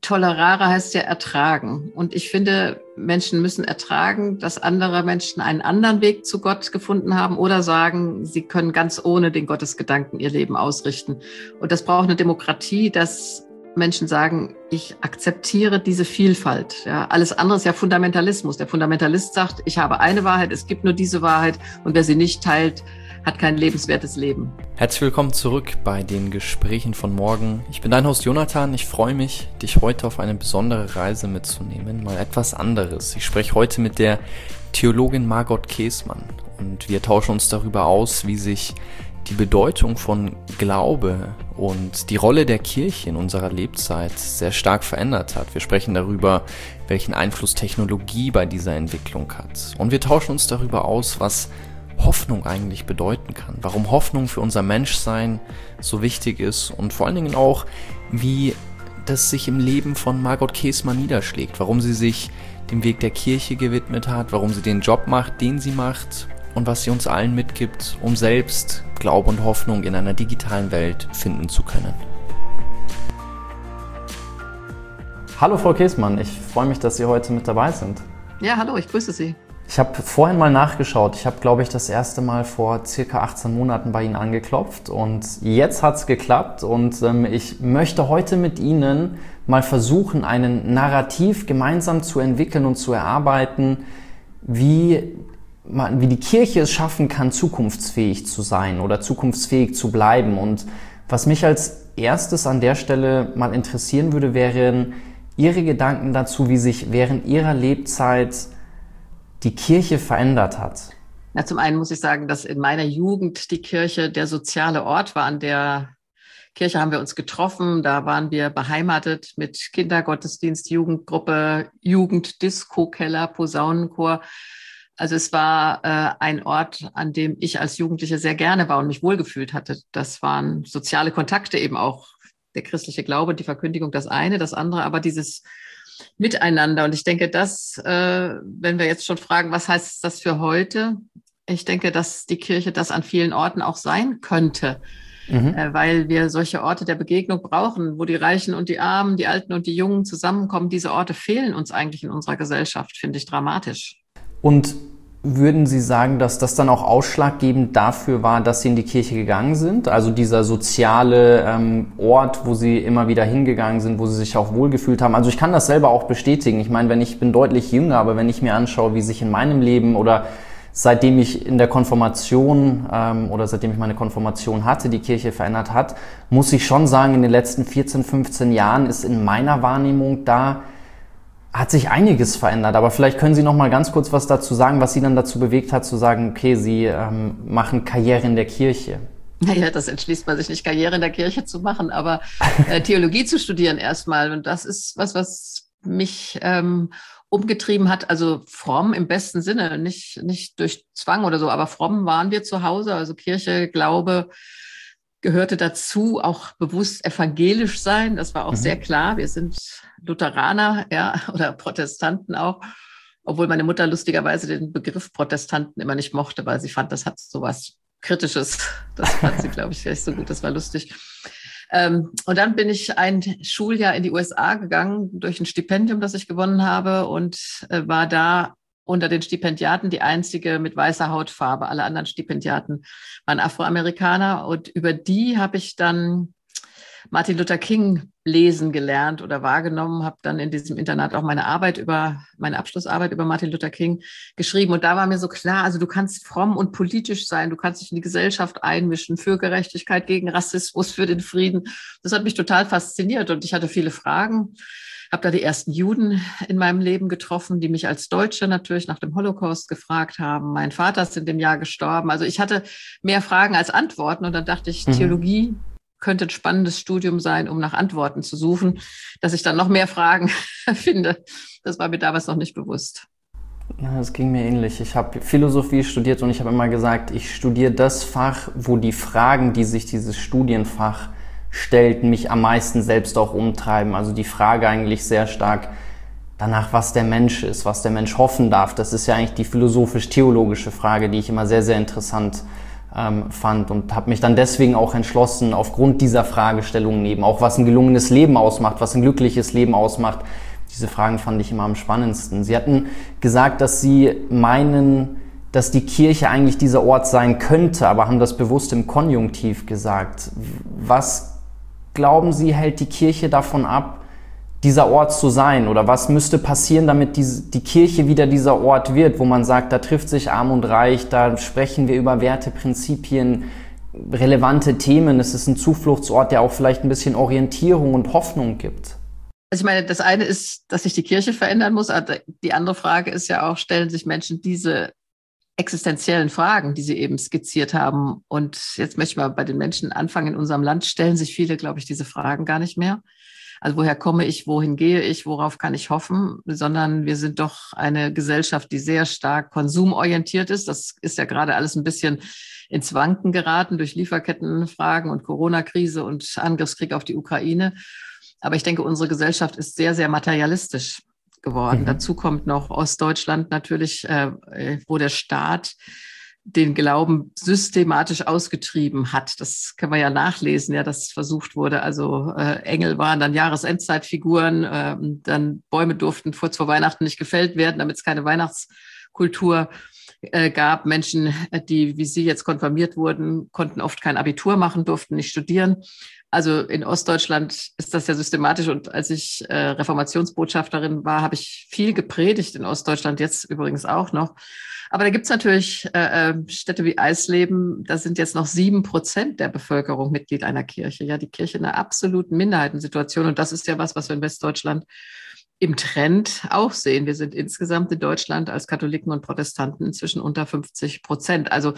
Tolerare heißt ja ertragen. Und ich finde, Menschen müssen ertragen, dass andere Menschen einen anderen Weg zu Gott gefunden haben oder sagen, sie können ganz ohne den Gottesgedanken ihr Leben ausrichten. Und das braucht eine Demokratie, dass Menschen sagen, ich akzeptiere diese Vielfalt. Ja, alles andere ist ja Fundamentalismus. Der Fundamentalist sagt, ich habe eine Wahrheit, es gibt nur diese Wahrheit und wer sie nicht teilt, hat kein lebenswertes Leben. Herzlich willkommen zurück bei den Gesprächen von morgen. Ich bin dein Host Jonathan. Ich freue mich, dich heute auf eine besondere Reise mitzunehmen. Mal etwas anderes. Ich spreche heute mit der Theologin Margot Käßmann und wir tauschen uns darüber aus, wie sich die Bedeutung von Glaube und die Rolle der Kirche in unserer Lebzeit sehr stark verändert hat. Wir sprechen darüber, welchen Einfluss Technologie bei dieser Entwicklung hat. Und wir tauschen uns darüber aus, was Hoffnung eigentlich bedeuten kann, warum Hoffnung für unser Menschsein so wichtig ist und vor allen Dingen auch, wie das sich im Leben von Margot Käßmann niederschlägt, warum sie sich dem Weg der Kirche gewidmet hat, warum sie den Job macht, den sie macht und was sie uns allen mitgibt, um selbst Glaube und Hoffnung in einer digitalen Welt finden zu können. Hallo Frau Käßmann, ich freue mich, dass Sie heute mit dabei sind. Ja, hallo, ich grüße Sie. Ich habe vorhin mal nachgeschaut. Ich habe, glaube ich, das erste Mal vor circa 18 Monaten bei Ihnen angeklopft und jetzt hat's geklappt und ich möchte heute mit Ihnen mal versuchen, ein Narrativ gemeinsam zu entwickeln und zu erarbeiten, wie die Kirche es schaffen kann, zukunftsfähig zu sein oder zukunftsfähig zu bleiben. Und was mich als erstes an der Stelle mal interessieren würde, wären Ihre Gedanken dazu, wie sich während Ihrer Lebzeit die Kirche verändert hat. Na, zum einen muss ich sagen, dass in meiner Jugend die Kirche der soziale Ort war. An der Kirche haben wir uns getroffen. Da waren wir beheimatet mit Kindergottesdienst, Jugendgruppe, Jugenddisco-Keller, Posaunenchor. Also es war ein Ort, an dem ich als Jugendliche sehr gerne war und mich wohlgefühlt hatte. Das waren soziale Kontakte eben auch. Der christliche Glaube, die Verkündigung, das eine, das andere, aber dieses Miteinander. Und ich denke, wenn wir jetzt schon fragen, was heißt das für heute? Ich denke, dass die Kirche das an vielen Orten auch sein könnte, weil wir solche Orte der Begegnung brauchen, wo die Reichen und die Armen, die Alten und die Jungen zusammenkommen. Diese Orte fehlen uns eigentlich in unserer Gesellschaft, finde ich dramatisch. Und würden Sie sagen, dass das dann auch ausschlaggebend dafür war, dass Sie in die Kirche gegangen sind? Also dieser soziale Ort, wo Sie immer wieder hingegangen sind, wo Sie sich auch wohlgefühlt haben. Also ich kann das selber auch bestätigen. Ich meine, ich bin deutlich jünger, aber wenn ich mir anschaue, wie sich in meinem Leben oder seitdem ich in der Konfirmation oder seitdem ich meine Konfirmation hatte, die Kirche verändert hat, muss ich schon sagen, in den letzten 14, 15 Jahren ist in meiner Wahrnehmung hat sich einiges verändert, aber vielleicht können Sie noch mal ganz kurz was dazu sagen, was Sie dann dazu bewegt hat, zu sagen, okay, Sie machen Karriere in der Kirche. Naja, das entschließt man sich nicht, Karriere in der Kirche zu machen, aber Theologie zu studieren erstmal. Und das ist was mich umgetrieben hat, also fromm im besten Sinne, nicht durch Zwang oder so, aber fromm waren wir zu Hause, also Kirche, Glaube gehörte dazu, auch bewusst evangelisch sein. Das war auch sehr klar. Wir sind Lutheraner, ja, oder Protestanten auch. Obwohl meine Mutter lustigerweise den Begriff Protestanten immer nicht mochte, weil sie fand, das hat so was Kritisches. Das fand sie, glaube ich, nicht so gut. Das war lustig. Und dann bin ich ein Schuljahr in die USA gegangen durch ein Stipendium, das ich gewonnen habe und war da unter den Stipendiaten die einzige mit weißer Hautfarbe. Alle anderen Stipendiaten waren Afroamerikaner und über die habe ich dann Martin Luther King lesen gelernt oder wahrgenommen, habe dann in diesem Internat auch meine Abschlussarbeit über Martin Luther King geschrieben. Und da war mir so klar, also du kannst fromm und politisch sein, du kannst dich in die Gesellschaft einmischen, für Gerechtigkeit, gegen Rassismus, für den Frieden. Das hat mich total fasziniert und ich hatte viele Fragen. Habe da die ersten Juden in meinem Leben getroffen, die mich als Deutsche natürlich nach dem Holocaust gefragt haben. Mein Vater ist in dem Jahr gestorben. Also ich hatte mehr Fragen als Antworten und dann dachte ich, Theologie könnte ein spannendes Studium sein, um nach Antworten zu suchen, dass ich dann noch mehr Fragen finde. Das war mir damals noch nicht bewusst. Ja, das ging mir ähnlich. Ich habe Philosophie studiert und ich habe immer gesagt, ich studiere das Fach, wo die Fragen, die sich dieses Studienfach stellt, mich am meisten selbst auch umtreiben. Also die Frage eigentlich sehr stark danach, was der Mensch ist, was der Mensch hoffen darf. Das ist ja eigentlich die philosophisch-theologische Frage, die ich immer sehr, sehr interessant fand und habe mich dann deswegen auch entschlossen, aufgrund dieser Fragestellungen eben, auch was ein gelungenes Leben ausmacht, was ein glückliches Leben ausmacht. Diese Fragen fand ich immer am spannendsten. Sie hatten gesagt, dass Sie meinen, dass die Kirche eigentlich dieser Ort sein könnte, aber haben das bewusst im Konjunktiv gesagt. Was glauben Sie, hält die Kirche davon ab, dieser Ort zu sein? Oder was müsste passieren, damit die Kirche wieder dieser Ort wird, wo man sagt, da trifft sich Arm und Reich, da sprechen wir über Werte, Prinzipien, relevante Themen. Es ist ein Zufluchtsort, der auch vielleicht ein bisschen Orientierung und Hoffnung gibt. Also ich meine, das eine ist, dass sich die Kirche verändern muss. Die andere Frage ist ja auch, stellen sich Menschen diese existenziellen Fragen, die Sie eben skizziert haben? Und jetzt möchte ich mal bei den Menschen anfangen. In unserem Land stellen sich viele, glaube ich, diese Fragen gar nicht mehr. Also woher komme ich, wohin gehe ich, worauf kann ich hoffen? Sondern wir sind doch eine Gesellschaft, die sehr stark konsumorientiert ist. Das ist ja gerade alles ein bisschen ins Wanken geraten durch Lieferkettenfragen und Corona-Krise und Angriffskrieg auf die Ukraine. Aber ich denke, unsere Gesellschaft ist sehr, sehr materialistisch geworden. Dazu kommt noch Ostdeutschland natürlich, wo der Staat den Glauben systematisch ausgetrieben hat. Das können wir ja nachlesen, ja, dass versucht wurde. Also Engel waren dann Jahresendzeitfiguren, dann Bäume durften kurz vor Weihnachten nicht gefällt werden, damit es keine Weihnachtskultur gab. Menschen, die wie Sie jetzt konfirmiert wurden, konnten oft kein Abitur machen, durften nicht studieren. Also in Ostdeutschland ist das ja systematisch. Und als ich Reformationsbotschafterin war, habe ich viel gepredigt in Ostdeutschland, jetzt übrigens auch noch. Aber da gibt es natürlich Städte wie Eisleben, da sind jetzt noch 7% der Bevölkerung Mitglied einer Kirche. Ja, die Kirche in einer absoluten Minderheitensituation. Und das ist ja was wir in Westdeutschland im Trend auch sehen. Wir sind insgesamt in Deutschland als Katholiken und Protestanten inzwischen unter 50%. Also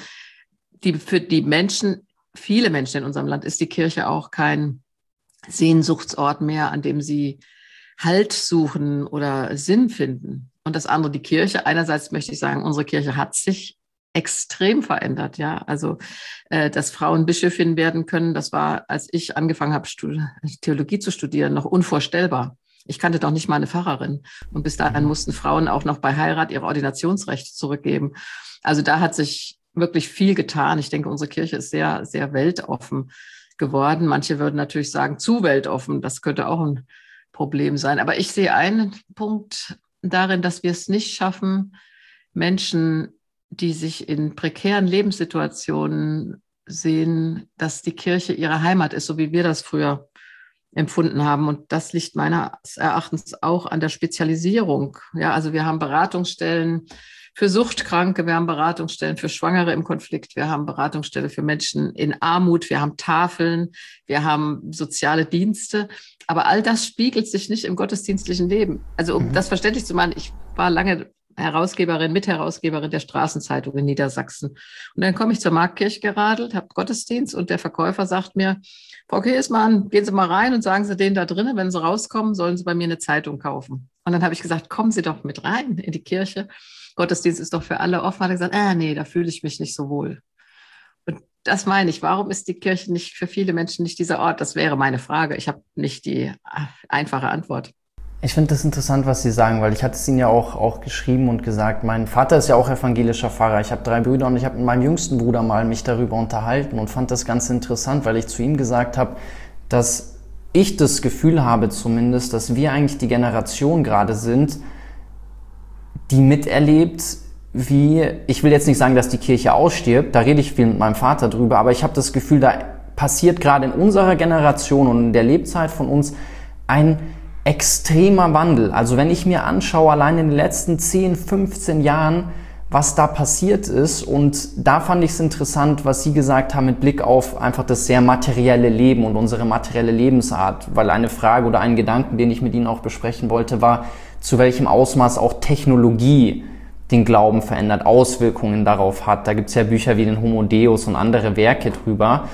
für die Menschen, viele Menschen in unserem Land, ist die Kirche auch kein Sehnsuchtsort mehr, an dem sie Halt suchen oder Sinn finden. Und das andere, die Kirche. Einerseits möchte ich sagen, unsere Kirche hat sich extrem verändert. Ja, also dass Frauen Bischöfin werden können, das war, als ich angefangen habe, Theologie zu studieren, noch unvorstellbar. Ich kannte doch nicht mal eine Pfarrerin. Und bis dahin mussten Frauen auch noch bei Heirat ihre Ordinationsrechte zurückgeben. Also da hat sich wirklich viel getan. Ich denke, unsere Kirche ist sehr, sehr weltoffen geworden. Manche würden natürlich sagen, zu weltoffen. Das könnte auch ein Problem sein. Aber ich sehe einen Punkt darin, dass wir es nicht schaffen, Menschen, die sich in prekären Lebenssituationen sehen, dass die Kirche ihre Heimat ist, so wie wir das früher empfunden haben. Und das liegt meines Erachtens auch an der Spezialisierung. Ja, also wir haben Beratungsstellen für Suchtkranke, wir haben Beratungsstellen für Schwangere im Konflikt, wir haben Beratungsstellen für Menschen in Armut, wir haben Tafeln, wir haben soziale Dienste. Aber all das spiegelt sich nicht im gottesdienstlichen Leben. Also um das verständlich zu machen, ich war lange Mitherausgeberin der Straßenzeitung in Niedersachsen. Und dann komme ich zur Marktkirche geradelt, habe Gottesdienst und der Verkäufer sagt mir, Frau Kiesmann, gehen Sie mal rein und sagen Sie denen da drinnen, wenn Sie rauskommen, sollen Sie bei mir eine Zeitung kaufen. Und dann habe ich gesagt, kommen Sie doch mit rein in die Kirche. Gottesdienst ist doch für alle offen. Hat er gesagt, nee, da fühle ich mich nicht so wohl. Und das meine ich. Warum ist die Kirche nicht für viele Menschen nicht dieser Ort? Das wäre meine Frage. Ich habe nicht die einfache Antwort. Ich finde das interessant, was Sie sagen, weil ich hatte es Ihnen ja auch geschrieben und gesagt, mein Vater ist ja auch evangelischer Pfarrer. Ich habe 3 Brüder und ich habe mit meinem jüngsten Bruder mal mich darüber unterhalten und fand das ganz interessant, weil ich zu ihm gesagt habe, dass ich das Gefühl habe zumindest, dass wir eigentlich die Generation gerade sind, die miterlebt, wie, ich will jetzt nicht sagen, dass die Kirche ausstirbt, da rede ich viel mit meinem Vater drüber, aber ich habe das Gefühl, da passiert gerade in unserer Generation und in der Lebzeit von uns ein extremer Wandel. Also wenn ich mir anschaue, allein in den letzten 10, 15 Jahren, was da passiert ist, und da fand ich es interessant, was Sie gesagt haben mit Blick auf einfach das sehr materielle Leben und unsere materielle Lebensart, weil eine Frage oder ein Gedanken, den ich mit Ihnen auch besprechen wollte, war, zu welchem Ausmaß auch Technologie den Glauben verändert, Auswirkungen darauf hat. Da gibt es ja Bücher wie den Homo Deus und andere Werke drüber.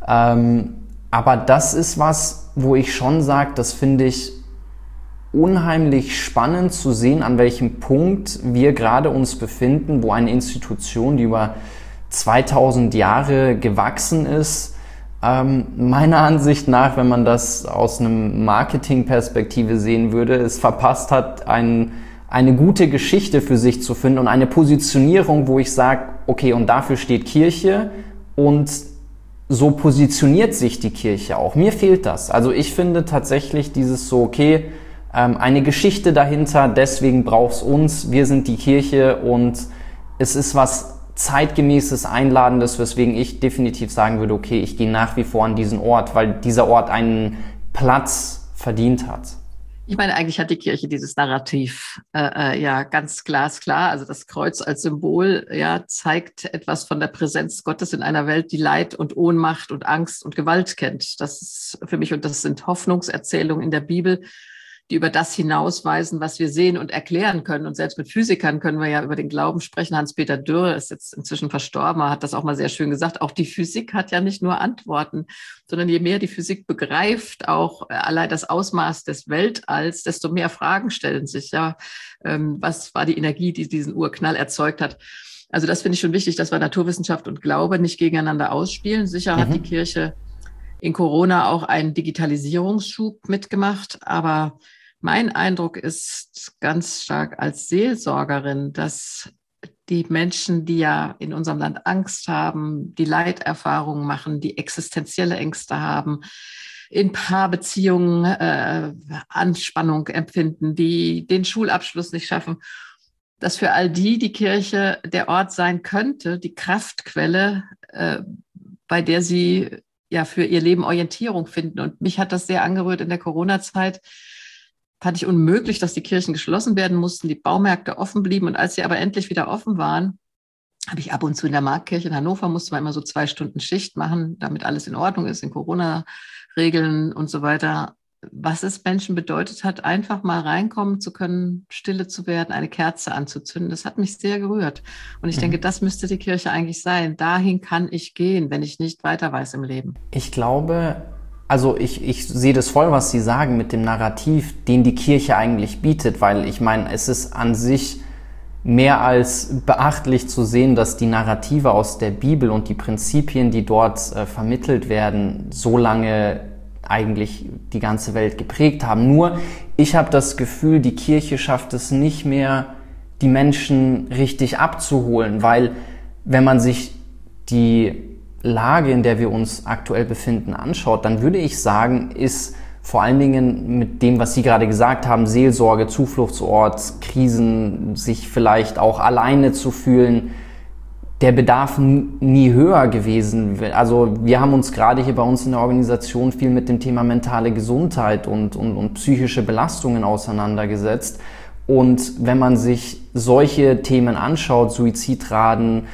Aber das ist was, wo ich schon sage, das finde ich unheimlich spannend zu sehen, an welchem Punkt wir gerade uns befinden, wo eine Institution, die über 2000 Jahre gewachsen ist, meiner Ansicht nach, wenn man das aus einem Marketingperspektive sehen würde, es verpasst hat, eine gute Geschichte für sich zu finden und eine Positionierung, wo ich sage, okay, und dafür steht Kirche Und so positioniert sich die Kirche auch. Mir fehlt das. Also ich finde tatsächlich dieses so, okay, eine Geschichte dahinter, deswegen braucht's uns, wir sind die Kirche und es ist was zeitgemäßes, Einladendes, weswegen ich definitiv sagen würde, okay, ich gehe nach wie vor an diesen Ort, weil dieser Ort einen Platz verdient hat. Ich meine, eigentlich hat die Kirche dieses Narrativ ja ganz glasklar. Also das Kreuz als Symbol ja zeigt etwas von der Präsenz Gottes in einer Welt, die Leid und Ohnmacht und Angst und Gewalt kennt. Das ist für mich, und das sind Hoffnungserzählungen in der Bibel, die über das hinausweisen, was wir sehen und erklären können. Und selbst mit Physikern können wir ja über den Glauben sprechen. Hans-Peter Dürr ist jetzt inzwischen verstorben, hat das auch mal sehr schön gesagt. Auch die Physik hat ja nicht nur Antworten, sondern je mehr die Physik begreift, auch allein das Ausmaß des Weltalls, desto mehr Fragen stellen sich. Ja, was war die Energie, die diesen Urknall erzeugt hat? Also das finde ich schon wichtig, dass wir Naturwissenschaft und Glaube nicht gegeneinander ausspielen. Sicher hat die Kirche in Corona auch einen Digitalisierungsschub mitgemacht, aber mein Eindruck ist ganz stark als Seelsorgerin, dass die Menschen, die ja in unserem Land Angst haben, die Leiterfahrungen machen, die existenzielle Ängste haben, in Paarbeziehungen Anspannung empfinden, die den Schulabschluss nicht schaffen, dass für all die Kirche der Ort sein könnte, die Kraftquelle, bei der sie ja für ihr Leben Orientierung finden. Und mich hat das sehr angerührt in der Corona-Zeit. Fand ich unmöglich, dass die Kirchen geschlossen werden mussten, die Baumärkte offen blieben. Und als sie aber endlich wieder offen waren, habe ich ab und zu in der Marktkirche in Hannover, musste man immer so 2 Stunden Schicht machen, damit alles in Ordnung ist, in Corona-Regeln und so weiter. Was es Menschen bedeutet hat, einfach mal reinkommen zu können, stille zu werden, eine Kerze anzuzünden. Das hat mich sehr gerührt. Und ich denke, das müsste die Kirche eigentlich sein. Dahin kann ich gehen, wenn ich nicht weiter weiß im Leben. Ich glaube, also ich sehe das voll, was Sie sagen mit dem Narrativ, den die Kirche eigentlich bietet, weil ich meine, es ist an sich mehr als beachtlich zu sehen, dass die Narrative aus der Bibel und die Prinzipien, die dort vermittelt werden, so lange eigentlich die ganze Welt geprägt haben. Nur, ich habe das Gefühl, die Kirche schafft es nicht mehr, die Menschen richtig abzuholen, weil wenn man sich die Lage, in der wir uns aktuell befinden, anschaut, dann würde ich sagen, ist vor allen Dingen mit dem, was Sie gerade gesagt haben, Seelsorge, Zufluchtsort, Krisen, sich vielleicht auch alleine zu fühlen, der Bedarf nie höher gewesen. Also wir haben uns gerade hier bei uns in der Organisation viel mit dem Thema mentale Gesundheit und psychische Belastungen auseinandergesetzt. Und wenn man sich solche Themen anschaut, Suizidraten,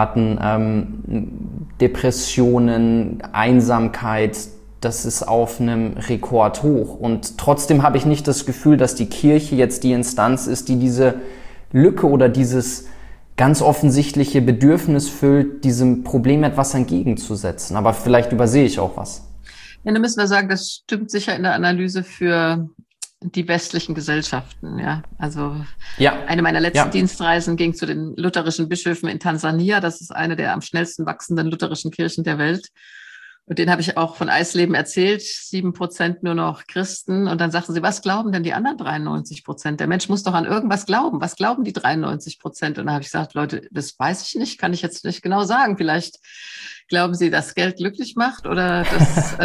Depressionen, Einsamkeit, das ist auf einem Rekord hoch. Und trotzdem habe ich nicht das Gefühl, dass die Kirche jetzt die Instanz ist, die diese Lücke oder dieses ganz offensichtliche Bedürfnis füllt, diesem Problem etwas entgegenzusetzen. Aber vielleicht übersehe ich auch was. Ja, dann müssen wir sagen, das stimmt sicher in der Analyse für die westlichen Gesellschaften. Ja, also eine meiner letzten Dienstreisen ging zu den lutherischen Bischöfen in Tansania. Das ist eine der am schnellsten wachsenden lutherischen Kirchen der Welt. Und denen habe ich auch von Eisleben erzählt, 7% nur noch Christen. Und dann sagten sie, was glauben denn die anderen 93%? Der Mensch muss doch an irgendwas glauben. Was glauben die 93%? Und dann habe ich gesagt, Leute, das weiß ich nicht, kann ich jetzt nicht genau sagen. Vielleicht glauben sie, dass Geld glücklich macht oder dass,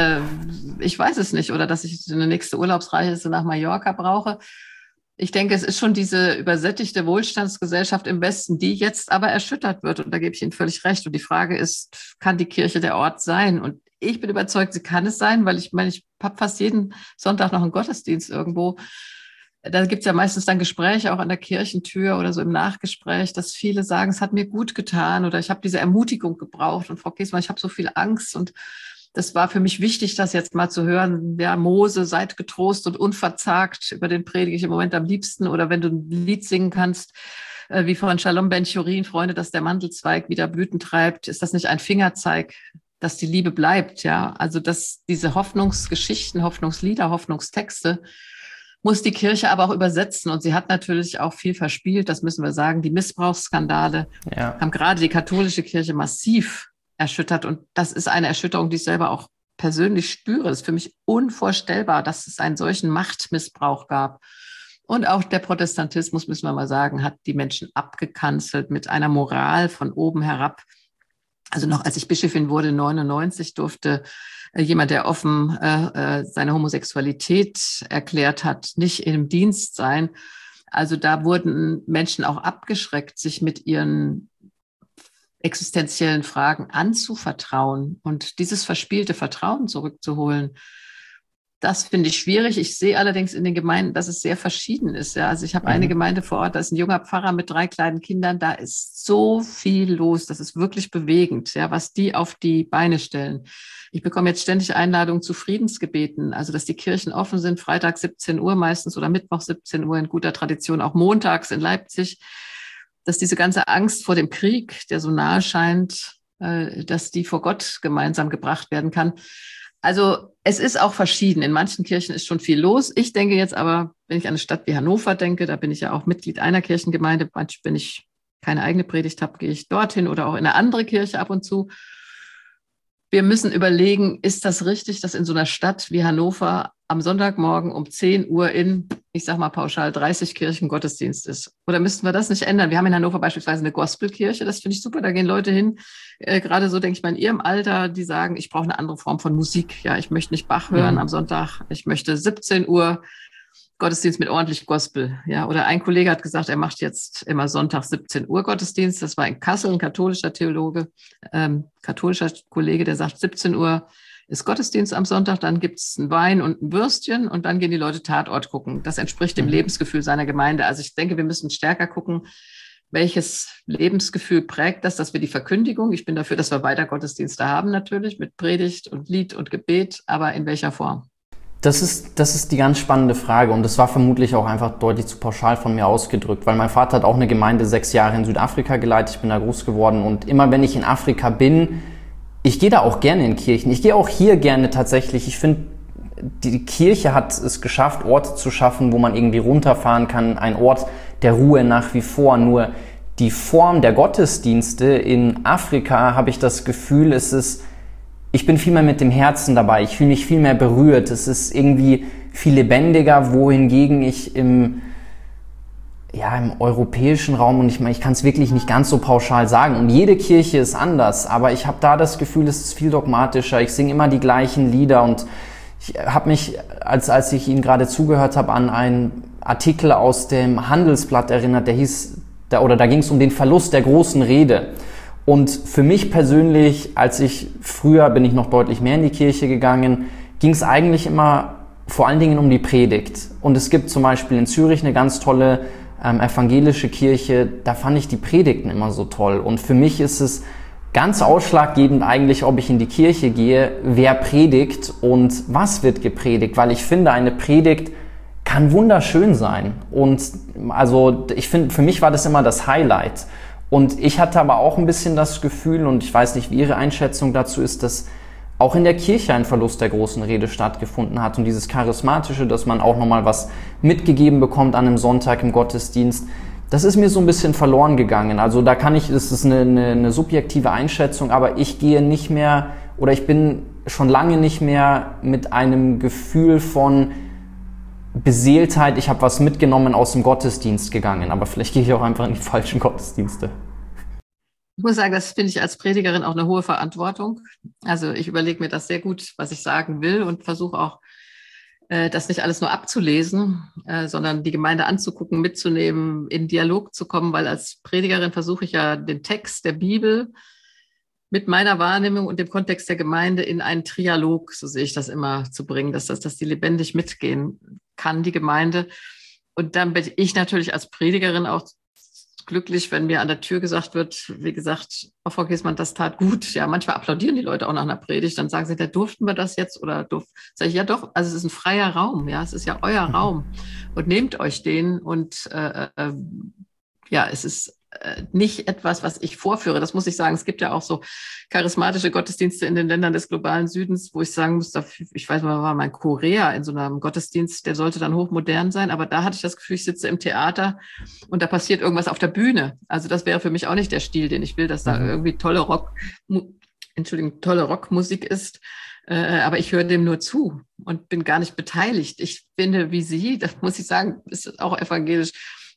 ich weiß es nicht, oder dass ich eine nächste Urlaubsreise nach Mallorca brauche. Ich denke, es ist schon diese übersättigte Wohlstandsgesellschaft im Westen, die jetzt aber erschüttert wird. Und da gebe ich Ihnen völlig recht. Und die Frage ist, kann die Kirche der Ort sein? Und ich bin überzeugt, sie kann es sein, weil ich meine, ich habe fast jeden Sonntag noch einen Gottesdienst irgendwo. Da gibt es ja meistens dann Gespräche auch an der Kirchentür oder so im Nachgespräch, dass viele sagen, es hat mir gut getan oder ich habe diese Ermutigung gebraucht. Und Frau Kiesmann, ich habe so viel Angst und das war für mich wichtig, das jetzt mal zu hören. Ja, Mose, seid getrost und unverzagt. Über den predige ich im Moment am liebsten. Oder wenn du ein Lied singen kannst, wie von Shalom Ben-Chorin, Freunde, dass der Mandelzweig wieder Blüten treibt. Ist das nicht ein Fingerzeig, dass die Liebe bleibt? Ja, also dass diese Hoffnungsgeschichten, Hoffnungslieder, Hoffnungstexte muss die Kirche aber auch übersetzen. Und sie hat natürlich auch viel verspielt. Das müssen wir sagen. Die Missbrauchsskandale haben gerade die katholische Kirche massiv erschüttert. Und das ist eine Erschütterung, die ich selber auch persönlich spüre. Es ist für mich unvorstellbar, dass es einen solchen Machtmissbrauch gab. Und auch der Protestantismus, müssen wir mal sagen, hat die Menschen abgekanzelt mit einer Moral von oben herab. Also noch als ich Bischöfin wurde, 99, durfte jemand, der offen seine Homosexualität erklärt hat, nicht im Dienst sein. Also da wurden Menschen auch abgeschreckt, sich mit ihren existenziellen Fragen anzuvertrauen und dieses verspielte Vertrauen zurückzuholen. Das finde ich schwierig. Ich sehe allerdings in den Gemeinden, dass es sehr verschieden ist. Ja, also ich habe eine Gemeinde vor Ort, da ist ein junger Pfarrer mit 3 kleinen Kindern. Da ist so viel los. Das ist wirklich bewegend, ja, was die auf die Beine stellen. Ich bekomme jetzt ständig Einladungen zu Friedensgebeten, also dass die Kirchen offen sind, Freitag 17 Uhr meistens oder Mittwoch 17 Uhr in guter Tradition, auch montags in Leipzig, dass diese ganze Angst vor dem Krieg, der so nahe scheint, dass die vor Gott gemeinsam gebracht werden kann. Also es ist auch verschieden. In manchen Kirchen ist schon viel los. Ich denke jetzt aber, wenn ich an eine Stadt wie Hannover denke, da bin ich ja auch Mitglied einer Kirchengemeinde. Manchmal, wenn ich keine eigene Predigt habe, gehe ich dorthin oder auch in eine andere Kirche ab und zu. Wir müssen überlegen, ist das richtig, dass in so einer Stadt wie Hannover am Sonntagmorgen um 10 Uhr in, ich sage mal pauschal, 30 Kirchen Gottesdienst ist? Oder müssten wir das nicht ändern? Wir haben in Hannover beispielsweise eine Gospelkirche, das finde ich super, da gehen Leute hin, gerade so, denke ich mal, in ihrem Alter, die sagen, ich brauche eine andere Form von Musik. Ja, ich möchte nicht Bach hören am Sonntag, ich möchte 17 Uhr Gottesdienst mit ordentlich Gospel. Ja, oder ein Kollege hat gesagt, er macht jetzt immer Sonntag 17 Uhr Gottesdienst. Das war in Kassel, ein katholischer Theologe, katholischer Kollege, der sagt, 17 Uhr ist Gottesdienst am Sonntag, dann gibt's einen Wein und ein Würstchen und dann gehen die Leute Tatort gucken. Das entspricht dem Lebensgefühl seiner Gemeinde. Also ich denke, wir müssen stärker gucken, welches Lebensgefühl prägt das, dass wir die Verkündigung, ich bin dafür, dass wir weiter Gottesdienste haben natürlich, mit Predigt und Lied und Gebet, aber in welcher Form? Das ist die ganz spannende Frage und das war vermutlich auch einfach deutlich zu pauschal von mir ausgedrückt, weil mein Vater hat auch eine Gemeinde 6 Jahre in Südafrika geleitet, ich bin da groß geworden und immer wenn ich in Afrika bin, ich gehe da auch gerne in Kirchen, ich gehe auch hier gerne tatsächlich, ich finde, die Kirche hat es geschafft, Orte zu schaffen, wo man irgendwie runterfahren kann, ein Ort der Ruhe nach wie vor, nur die Form der Gottesdienste in Afrika habe ich das Gefühl, ich bin viel mehr mit dem Herzen dabei, ich fühle mich viel mehr berührt, es ist irgendwie viel lebendiger, wohingegen ich im europäischen Raum, und ich kann es wirklich nicht ganz so pauschal sagen, und jede Kirche ist anders, aber ich habe da das Gefühl, es ist viel dogmatischer, ich singe immer die gleichen Lieder und ich habe mich, als ich Ihnen gerade zugehört habe, an einen Artikel aus dem Handelsblatt erinnert, da ging es um den Verlust der großen Rede. Und für mich persönlich, früher bin ich noch deutlich mehr in die Kirche gegangen, ging es eigentlich immer vor allen Dingen um die Predigt. Und es gibt zum Beispiel in Zürich eine ganz tolle evangelische Kirche, da fand ich die Predigten immer so toll. Und für mich ist es ganz ausschlaggebend eigentlich, ob ich in die Kirche gehe, wer predigt und was wird gepredigt, weil ich finde, eine Predigt kann wunderschön sein. Und also ich finde, für mich war das immer das Highlight. Und ich hatte aber auch ein bisschen das Gefühl, und ich weiß nicht, wie Ihre Einschätzung dazu ist, dass auch in der Kirche ein Verlust der großen Rede stattgefunden hat. Und dieses Charismatische, dass man auch nochmal was mitgegeben bekommt an einem Sonntag im Gottesdienst, das ist mir so ein bisschen verloren gegangen. Also da das ist eine subjektive Einschätzung, aber ich gehe nicht mehr, oder ich bin schon lange nicht mehr mit einem Gefühl von Beseeltheit, ich habe was mitgenommen aus dem Gottesdienst gegangen, aber vielleicht gehe ich auch einfach in die falschen Gottesdienste. Ich muss sagen, das finde ich als Predigerin auch eine hohe Verantwortung. Also ich überlege mir das sehr gut, was ich sagen will und versuche auch, das nicht alles nur abzulesen, sondern die Gemeinde anzugucken, mitzunehmen, in Dialog zu kommen, weil als Predigerin versuche ich ja den Text der Bibel mit meiner Wahrnehmung und dem Kontext der Gemeinde in einen Trialog, so sehe ich das immer, zu bringen, dass die lebendig mitgehen kann, die Gemeinde. Und dann bin ich natürlich als Predigerin auch glücklich, wenn mir an der Tür gesagt wird, wie gesagt, Frau Kiesmann, das tat gut. Ja, manchmal applaudieren die Leute auch nach einer Predigt, dann sagen sie, da durften wir das jetzt oder sage ich, ja doch, also es ist ein freier Raum, ja, es ist ja euer Raum und nehmt euch den und es ist nicht etwas, was ich vorführe. Das muss ich sagen. Es gibt ja auch so charismatische Gottesdienste in den Ländern des globalen Südens, wo ich sagen muss, ich weiß mal, war mal in Korea in so einem Gottesdienst, der sollte dann hochmodern sein, aber da hatte ich das Gefühl, ich sitze im Theater und da passiert irgendwas auf der Bühne. Also das wäre für mich auch nicht der Stil, den ich will, dass da irgendwie tolle Rockmusik ist. Aber ich höre dem nur zu und bin gar nicht beteiligt. Ich finde, wie Sie, das muss ich sagen, ist auch evangelisch,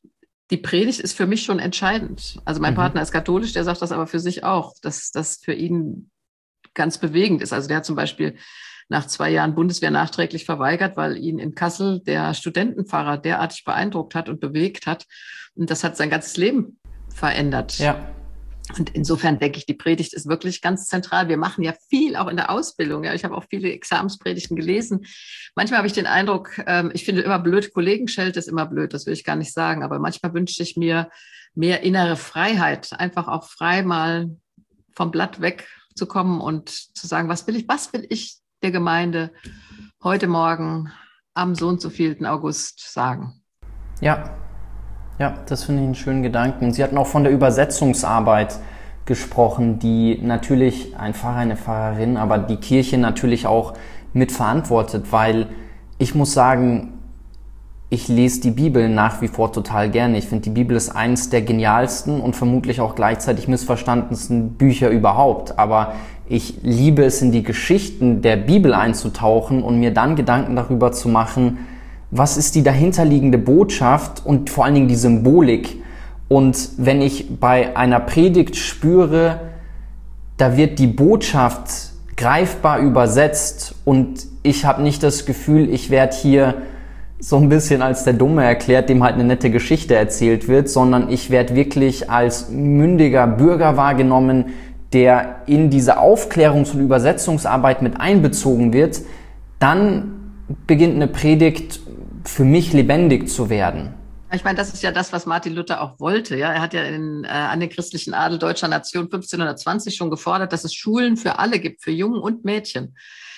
die Predigt ist für mich schon entscheidend. Also mein Partner ist katholisch, der sagt das aber für sich auch, dass das für ihn ganz bewegend ist. Also der hat zum Beispiel nach 2 Jahren Bundeswehr nachträglich verweigert, weil ihn in Kassel der Studentenpfarrer derartig beeindruckt hat und bewegt hat. Und das hat sein ganzes Leben verändert. Ja. Und insofern denke ich, die Predigt ist wirklich ganz zentral. Wir machen ja viel auch in der Ausbildung. Ja, ich habe auch viele Examenspredigten gelesen. Manchmal habe ich den Eindruck, ich finde immer blöd, Kollegenschelte ist immer blöd, das will ich gar nicht sagen. Aber manchmal wünsche ich mir mehr innere Freiheit, einfach auch frei mal vom Blatt wegzukommen und zu sagen, was will ich der Gemeinde heute Morgen am so und so vielten August sagen. Ja. Ja, das finde ich einen schönen Gedanken. Und Sie hatten auch von der Übersetzungsarbeit gesprochen, die natürlich ein Pfarrer, eine Pfarrerin, aber die Kirche natürlich auch mitverantwortet, weil ich muss sagen, ich lese die Bibel nach wie vor total gerne. Ich finde, die Bibel ist eines der genialsten und vermutlich auch gleichzeitig missverstandensten Bücher überhaupt. Aber ich liebe es, in die Geschichten der Bibel einzutauchen und mir dann Gedanken darüber zu machen, was ist die dahinterliegende Botschaft und vor allen Dingen die Symbolik? Und wenn ich bei einer Predigt spüre, da wird die Botschaft greifbar übersetzt und ich habe nicht das Gefühl, ich werde hier so ein bisschen als der Dumme erklärt, dem halt eine nette Geschichte erzählt wird, sondern ich werde wirklich als mündiger Bürger wahrgenommen, der in diese Aufklärungs- und Übersetzungsarbeit mit einbezogen wird, dann beginnt eine Predigt für mich lebendig zu werden. Ich meine, das ist ja das, was Martin Luther auch wollte. Ja, er hat ja an den christlichen Adel deutscher Nation 1520 schon gefordert, dass es Schulen für alle gibt, für Jungen und Mädchen,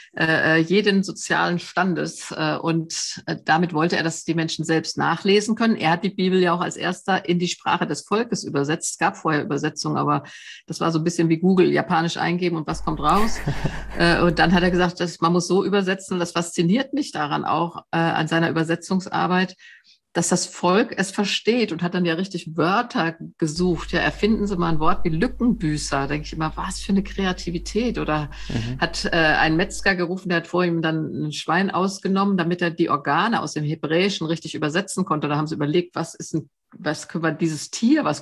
jeden sozialen Standes. Und damit wollte er, dass die Menschen selbst nachlesen können. Er hat die Bibel ja auch als erster in die Sprache des Volkes übersetzt. Es gab vorher Übersetzungen, aber das war so ein bisschen wie Google, Japanisch eingeben und was kommt raus. Und dann hat er gesagt, man muss so übersetzen. Das fasziniert mich daran auch an seiner Übersetzungsarbeit, dass das Volk es versteht, und hat dann ja richtig Wörter gesucht. Ja, erfinden Sie mal ein Wort wie Lückenbüßer. Denke ich immer, was für eine Kreativität. Oder hat ein Metzger gerufen, der hat vor ihm dann ein Schwein ausgenommen, damit er die Organe aus dem Hebräischen richtig übersetzen konnte. Da haben sie überlegt, was könnte dieses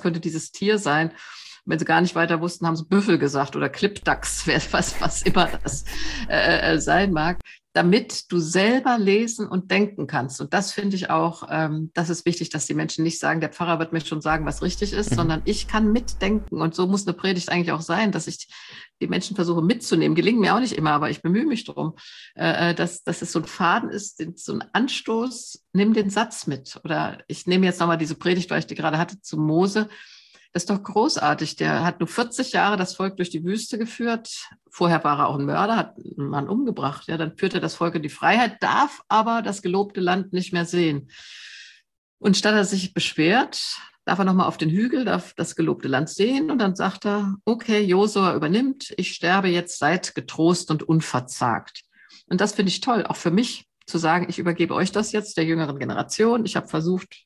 Tier sein? Wenn sie gar nicht weiter wussten, haben sie Büffel gesagt oder Klippdachs, was immer das sein mag, damit du selber lesen und denken kannst. Und das finde ich auch, das ist wichtig, dass die Menschen nicht sagen, der Pfarrer wird mir schon sagen, was richtig ist, sondern ich kann mitdenken. Und so muss eine Predigt eigentlich auch sein, dass ich die Menschen versuche mitzunehmen. Gelingt mir auch nicht immer, aber ich bemühe mich darum, dass es so ein Faden ist, so ein Anstoß, nimm den Satz mit. Oder ich nehme jetzt nochmal diese Predigt, weil ich die gerade hatte, zu Mose. Das ist doch großartig. Der hat nur 40 Jahre das Volk durch die Wüste geführt. Vorher war er auch ein Mörder, hat einen Mann umgebracht. Ja, dann führt er das Volk in die Freiheit, darf aber das gelobte Land nicht mehr sehen. Und statt er sich beschwert, darf er nochmal auf den Hügel, darf das gelobte Land sehen. Und dann sagt er, okay, Josua übernimmt. Ich sterbe jetzt, seid getrost und unverzagt. Und das finde ich toll, auch für mich zu sagen, ich übergebe euch das jetzt, der jüngeren Generation. Ich habe versucht,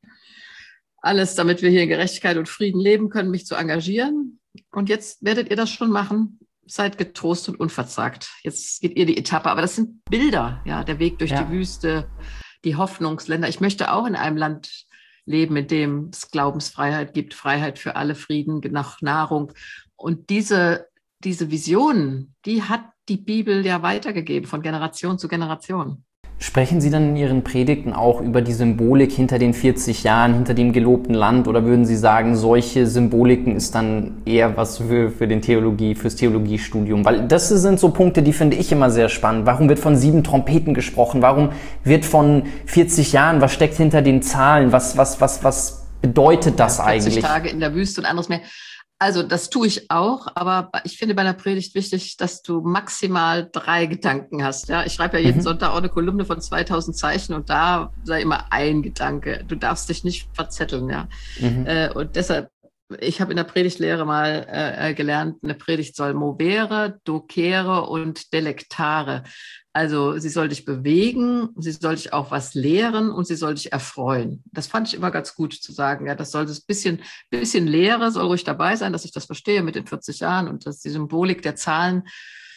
alles, damit wir hier in Gerechtigkeit und Frieden leben können, mich zu engagieren. Und jetzt werdet ihr das schon machen. Seid getrost und unverzagt. Jetzt geht ihr die Etappe. Aber das sind Bilder, ja, der Weg durch die Wüste, die Hoffnungsländer. Ich möchte auch in einem Land leben, in dem es Glaubensfreiheit gibt, Freiheit für alle, Frieden nach Nahrung. Und diese Visionen, die hat die Bibel ja weitergegeben von Generation zu Generation. Sprechen Sie dann in Ihren Predigten auch über die Symbolik hinter den 40 Jahren, hinter dem gelobten Land, oder würden Sie sagen, solche Symboliken ist dann eher was fürs Theologiestudium? Weil das sind so Punkte, die finde ich immer sehr spannend. Warum wird von 7 Trompeten gesprochen? Warum wird von 40 Jahren, was steckt hinter den Zahlen? Was bedeutet das 40 eigentlich? 40 Tage in der Wüste und anderes mehr. Also das tue ich auch, aber ich finde bei einer Predigt wichtig, dass du maximal 3 Gedanken hast. Ja, ich schreibe ja jeden Sonntag auch eine Kolumne von 2000 Zeichen und da sei immer ein Gedanke. Du darfst dich nicht verzetteln, ja. Und deshalb, ich habe in der Predigtlehre mal gelernt, eine Predigt soll movere, docere und delectare. Also sie soll dich bewegen, sie soll dich auch was lehren und sie soll dich erfreuen. Das fand ich immer ganz gut zu sagen. Ja, das soll das bisschen Lehre soll ruhig dabei sein, dass ich das verstehe mit den 40 Jahren und dass die Symbolik der Zahlen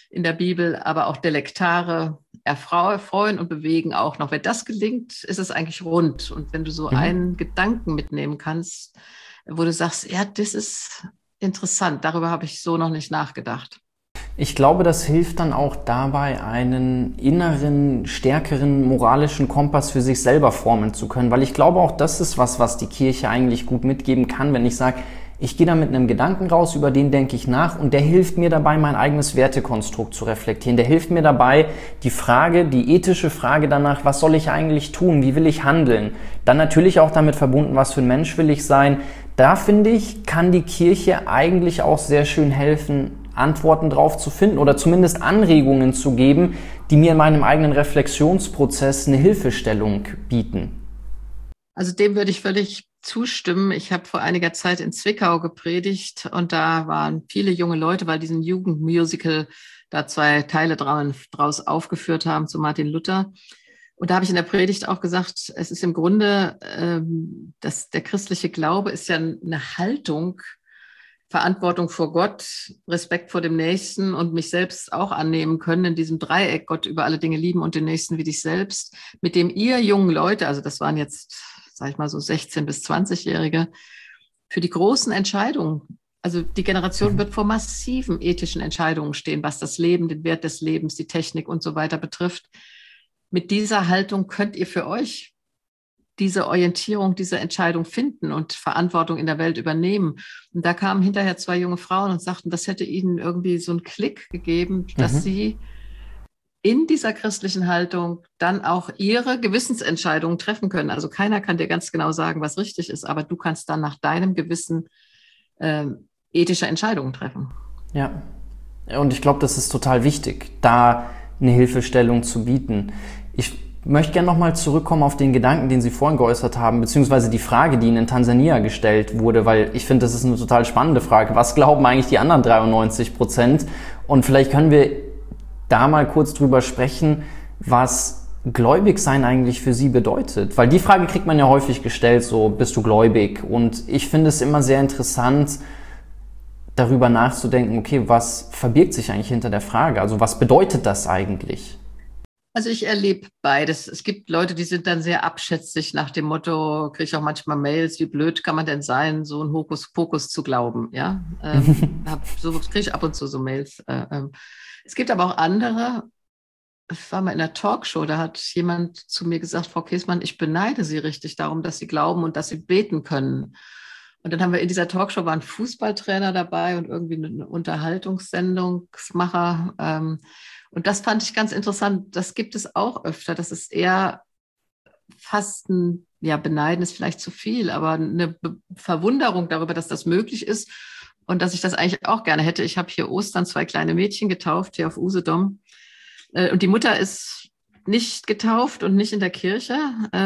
in der Bibel, aber auch Delektare erfreuen und bewegen auch noch. Wenn das gelingt, ist es eigentlich rund. Und wenn du so einen Gedanken mitnehmen kannst, wo du sagst, ja, das ist interessant, darüber habe ich so noch nicht nachgedacht. Ich glaube, das hilft dann auch dabei, einen inneren, stärkeren moralischen Kompass für sich selber formen zu können, weil ich glaube, auch das ist was die Kirche eigentlich gut mitgeben kann, wenn ich sage, ich gehe da mit einem Gedanken raus, über den denke ich nach und der hilft mir dabei, mein eigenes Wertekonstrukt zu reflektieren. Der hilft mir dabei, die ethische Frage danach, was soll ich eigentlich tun, wie will ich handeln? Dann natürlich auch damit verbunden, was für ein Mensch will ich sein. Da finde ich, kann die Kirche eigentlich auch sehr schön helfen, Antworten drauf zu finden oder zumindest Anregungen zu geben, die mir in meinem eigenen Reflexionsprozess eine Hilfestellung bieten. Also dem würde ich völlig zustimmen. Ich habe vor einiger Zeit in Zwickau gepredigt und da waren viele junge Leute, weil diesen Jugendmusical da 2 Teile draus aufgeführt haben zu Martin Luther. Und da habe ich in der Predigt auch gesagt, es ist im Grunde, dass der christliche Glaube ist ja eine Haltung, Verantwortung vor Gott, Respekt vor dem Nächsten und mich selbst auch annehmen können in diesem Dreieck, Gott über alle Dinge lieben und den Nächsten wie dich selbst, mit dem ihr jungen Leute, also das waren jetzt, sag ich mal so 16- bis 20-Jährige, für die großen Entscheidungen, also die Generation wird vor massiven ethischen Entscheidungen stehen, was das Leben, den Wert des Lebens, die Technik und so weiter betrifft. Mit dieser Haltung könnt ihr für euch diese Orientierung, diese Entscheidung finden und Verantwortung in der Welt übernehmen. Und da kamen hinterher 2 junge Frauen und sagten, das hätte ihnen irgendwie so einen Klick gegeben, dass sie in dieser christlichen Haltung dann auch ihre Gewissensentscheidungen treffen können. Also keiner kann dir ganz genau sagen, was richtig ist, aber du kannst dann nach deinem Gewissen ethische Entscheidungen treffen. Ja, und ich glaube, das ist total wichtig, da eine Hilfestellung zu bieten. Ich möchte gerne nochmal zurückkommen auf den Gedanken, den Sie vorhin geäußert haben, beziehungsweise die Frage, die Ihnen in Tansania gestellt wurde, weil ich finde, das ist eine total spannende Frage. Was glauben eigentlich die anderen 93%? Und vielleicht können wir da mal kurz drüber sprechen, was Gläubigsein eigentlich für Sie bedeutet. Weil die Frage kriegt man ja häufig gestellt, so, bist du gläubig? Und ich finde es immer sehr interessant, darüber nachzudenken, okay, was verbirgt sich eigentlich hinter der Frage? Also was bedeutet das eigentlich? Also ich erlebe beides. Es gibt Leute, die sind dann sehr abschätzig nach dem Motto, kriege ich auch manchmal Mails, wie blöd kann man denn sein, so ein Hokuspokus zu glauben. Ja, so kriege ich ab und zu so Mails. Es gibt aber auch andere. Ich war mal in einer Talkshow, da hat jemand zu mir gesagt, Frau Käßmann, ich beneide Sie richtig darum, dass Sie glauben und dass Sie beten können. Und dann haben wir in dieser Talkshow waren Fußballtrainer dabei und irgendwie eine Unterhaltungssendungsmacher. Und das fand ich ganz interessant. Das gibt es auch öfter. Das ist eher fast ein, ja, beneiden ist vielleicht zu viel, aber eine Verwunderung darüber, dass das möglich ist und dass ich das eigentlich auch gerne hätte. Ich habe hier Ostern 2 kleine Mädchen getauft, hier auf Usedom. Und die Mutter ist nicht getauft und nicht in der Kirche,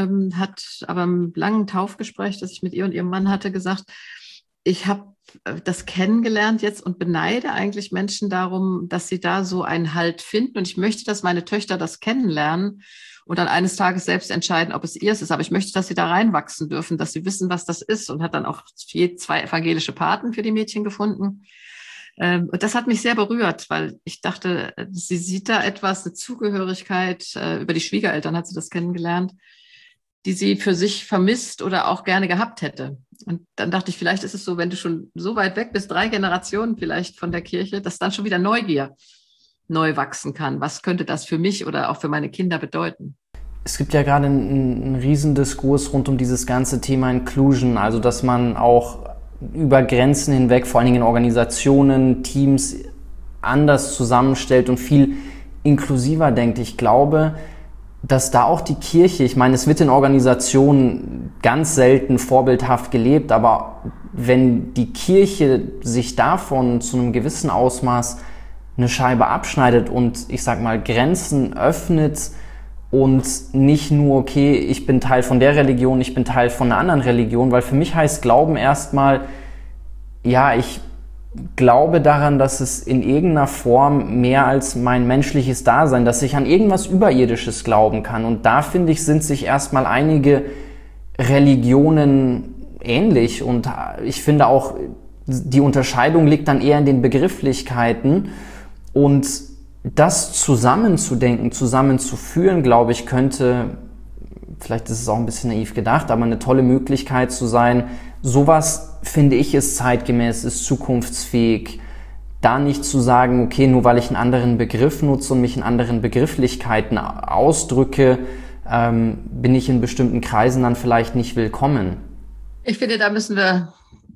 hat aber im langen Taufgespräch, das ich mit ihr und ihrem Mann hatte, gesagt, ich habe das kennengelernt jetzt und beneide eigentlich Menschen darum, dass sie da so einen Halt finden. Und ich möchte, dass meine Töchter das kennenlernen und dann eines Tages selbst entscheiden, ob es ihrs ist. Aber ich möchte, dass sie da reinwachsen dürfen, dass sie wissen, was das ist. Und hat dann auch 2 evangelische Paten für die Mädchen gefunden. Und das hat mich sehr berührt, weil ich dachte, sie sieht da etwas, eine Zugehörigkeit, über die Schwiegereltern hat sie das kennengelernt, die sie für sich vermisst oder auch gerne gehabt hätte. Und dann dachte ich, vielleicht ist es so, wenn du schon so weit weg bist, 3 Generationen vielleicht von der Kirche, dass dann schon wieder Neugier neu wachsen kann. Was könnte das für mich oder auch für meine Kinder bedeuten? Es gibt ja gerade einen Riesendiskurs rund um dieses ganze Thema Inclusion, also dass man auch über Grenzen hinweg, vor allen Dingen in Organisationen, Teams anders zusammenstellt und viel inklusiver denkt. Ich glaube, dass da auch die Kirche, ich meine, es wird in Organisationen ganz selten vorbildhaft gelebt, aber wenn die Kirche sich davon zu einem gewissen Ausmaß eine Scheibe abschneidet und, ich sag mal, Grenzen öffnet und nicht nur, okay, ich bin Teil von der Religion, ich bin Teil von einer anderen Religion, weil für mich heißt Glauben erstmal, ja, ich glaube daran, dass es in irgendeiner Form mehr als mein menschliches Dasein, dass ich an irgendwas Überirdisches glauben kann. Und da, finde ich, sind sich erstmal einige Religionen ähnlich. Und ich finde auch, die Unterscheidung liegt dann eher in den Begrifflichkeiten. Und das zusammenzudenken, zusammenzuführen, glaube ich, könnte, vielleicht ist es auch ein bisschen naiv gedacht, aber eine tolle Möglichkeit zu sein. Sowas, finde ich, ist zeitgemäß, ist zukunftsfähig. Da nicht zu sagen, okay, nur weil ich einen anderen Begriff nutze und mich in anderen Begrifflichkeiten ausdrücke, bin ich in bestimmten Kreisen dann vielleicht nicht willkommen. Ich finde, da müssen wir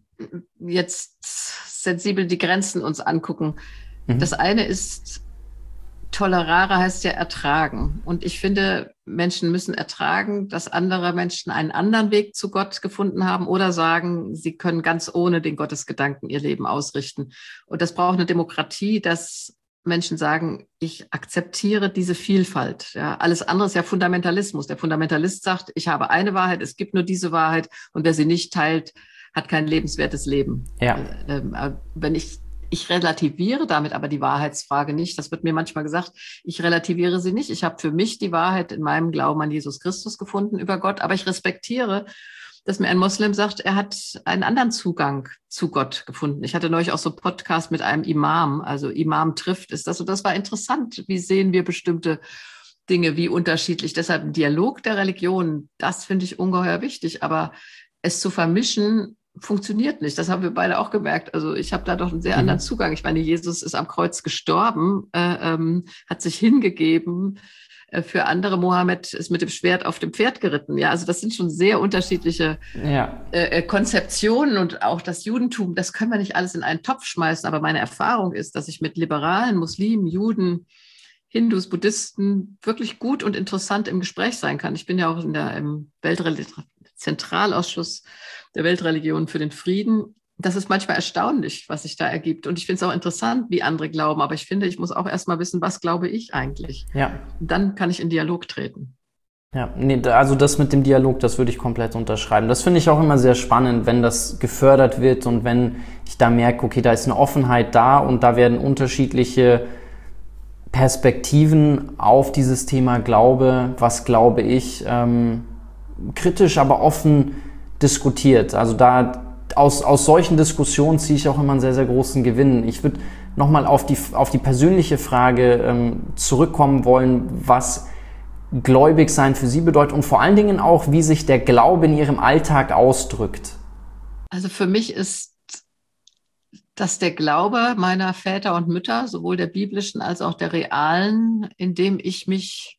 jetzt sensibel die Grenzen uns angucken. Das eine ist, tolerare heißt ja ertragen. Und ich finde, Menschen müssen ertragen, dass andere Menschen einen anderen Weg zu Gott gefunden haben oder sagen, sie können ganz ohne den Gottesgedanken ihr Leben ausrichten. Und das braucht eine Demokratie, dass Menschen sagen, ich akzeptiere diese Vielfalt. Ja, alles andere ist ja Fundamentalismus. Der Fundamentalist sagt, ich habe eine Wahrheit, es gibt nur diese Wahrheit und wer sie nicht teilt, hat kein lebenswertes Leben. Ja. Wenn ich relativiere damit aber die Wahrheitsfrage nicht. Das wird mir manchmal gesagt, ich relativiere sie nicht. Ich habe für mich die Wahrheit in meinem Glauben an Jesus Christus gefunden über Gott, aber ich respektiere, dass mir ein Moslem sagt, er hat einen anderen Zugang zu Gott gefunden. Ich hatte neulich auch so einen Podcast mit einem Imam, also Imam trifft ist das. Und das war interessant. Wie sehen wir bestimmte Dinge, wie unterschiedlich? Deshalb ein Dialog der Religionen, das finde ich ungeheuer wichtig. Aber es zu vermischen, funktioniert nicht. Das haben wir beide auch gemerkt. Also ich habe da doch einen sehr anderen Zugang. Ich meine, Jesus ist am Kreuz gestorben, hat sich hingegeben. Für andere, Mohammed ist mit dem Schwert auf dem Pferd geritten. Ja, also das sind schon sehr unterschiedliche Konzeptionen und auch das Judentum, das können wir nicht alles in einen Topf schmeißen. Aber meine Erfahrung ist, dass ich mit liberalen Muslimen, Juden, Hindus, Buddhisten wirklich gut und interessant im Gespräch sein kann. Ich bin ja auch im Zentralausschuss der Weltreligionen für den Frieden. Das ist manchmal erstaunlich, was sich da ergibt. Und ich finde es auch interessant, wie andere glauben. Aber ich finde, ich muss auch erst mal wissen, was glaube ich eigentlich? Ja. Und dann kann ich in Dialog treten. Ja, nee, also das mit dem Dialog, das würde ich komplett unterschreiben. Das finde ich auch immer sehr spannend, wenn das gefördert wird und wenn ich da merke, okay, da ist eine Offenheit da und da werden unterschiedliche Perspektiven auf dieses Thema Glaube, was glaube ich, kritisch, aber offen diskutiert. Also da aus solchen Diskussionen ziehe ich auch immer einen sehr, sehr großen Gewinn. Ich würde nochmal auf die persönliche Frage zurückkommen wollen, was gläubig sein für Sie bedeutet und vor allen Dingen auch, wie sich der Glaube in Ihrem Alltag ausdrückt. Also für mich ist das der Glaube meiner Väter und Mütter, sowohl der biblischen als auch der realen, in dem ich mich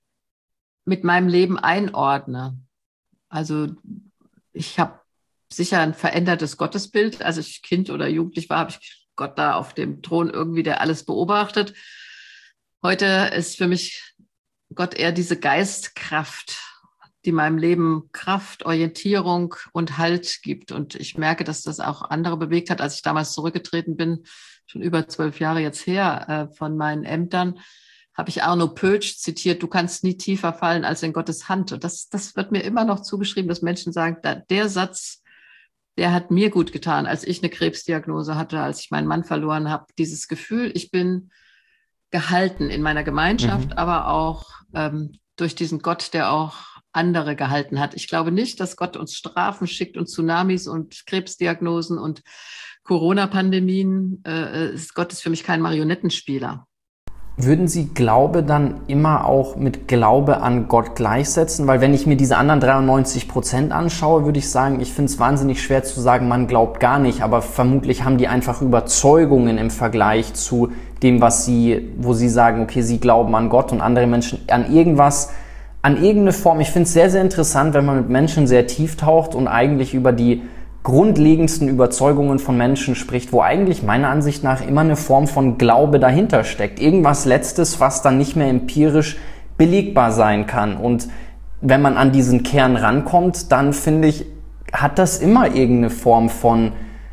mit meinem Leben einordne. Also ich habe sicher ein verändertes Gottesbild. Als ich Kind oder Jugendlich war, habe ich Gott da auf dem Thron irgendwie, der alles beobachtet. Heute ist für mich Gott eher diese Geistkraft, die meinem Leben Kraft, Orientierung und Halt gibt. Und ich merke, dass das auch andere bewegt hat, als ich damals zurückgetreten bin, schon über 12 Jahre jetzt her, von meinen Ämtern, habe ich Arno Pöltsch zitiert, du kannst nie tiefer fallen als in Gottes Hand. Und das wird mir immer noch zugeschrieben, dass Menschen sagen, der Satz, der hat mir gut getan, als ich eine Krebsdiagnose hatte, als ich meinen Mann verloren habe. Dieses Gefühl, ich bin gehalten in meiner Gemeinschaft, aber auch durch diesen Gott, der auch andere gehalten hat. Ich glaube nicht, dass Gott uns Strafen schickt und Tsunamis und Krebsdiagnosen und Corona-Pandemien. Gott ist für mich kein Marionettenspieler. Würden Sie Glaube dann immer auch mit Glaube an Gott gleichsetzen? Weil wenn ich mir diese anderen 93% anschaue, würde ich sagen, ich finde es wahnsinnig schwer zu sagen, man glaubt gar nicht. Aber vermutlich haben die einfach Überzeugungen im Vergleich zu dem, wo sie sagen, okay, sie glauben an Gott und andere Menschen an irgendwas, an irgendeine Form. Ich finde es sehr, sehr interessant, wenn man mit Menschen sehr tief taucht und eigentlich über die grundlegendsten Überzeugungen von Menschen spricht, wo eigentlich meiner Ansicht nach immer eine Form von Glaube dahinter steckt. Irgendwas Letztes, was dann nicht mehr empirisch belegbar sein kann. Und wenn man an diesen Kern rankommt, dann finde ich, hat das immer irgendeine Form von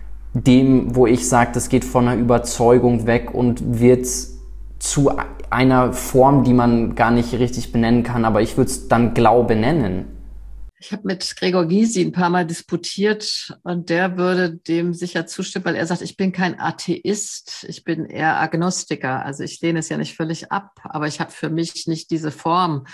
dem, wo ich sage, das geht von einer Überzeugung weg und wird zu einer Form, die man gar nicht richtig benennen kann, aber ich würde es dann Glaube nennen. Ich habe mit Gregor Gysi ein paar Mal disputiert und der würde dem sicher zustimmen, weil er sagt, ich bin kein Atheist, ich bin eher Agnostiker. Also ich lehne es ja nicht völlig ab, aber ich habe für mich nicht diese Form,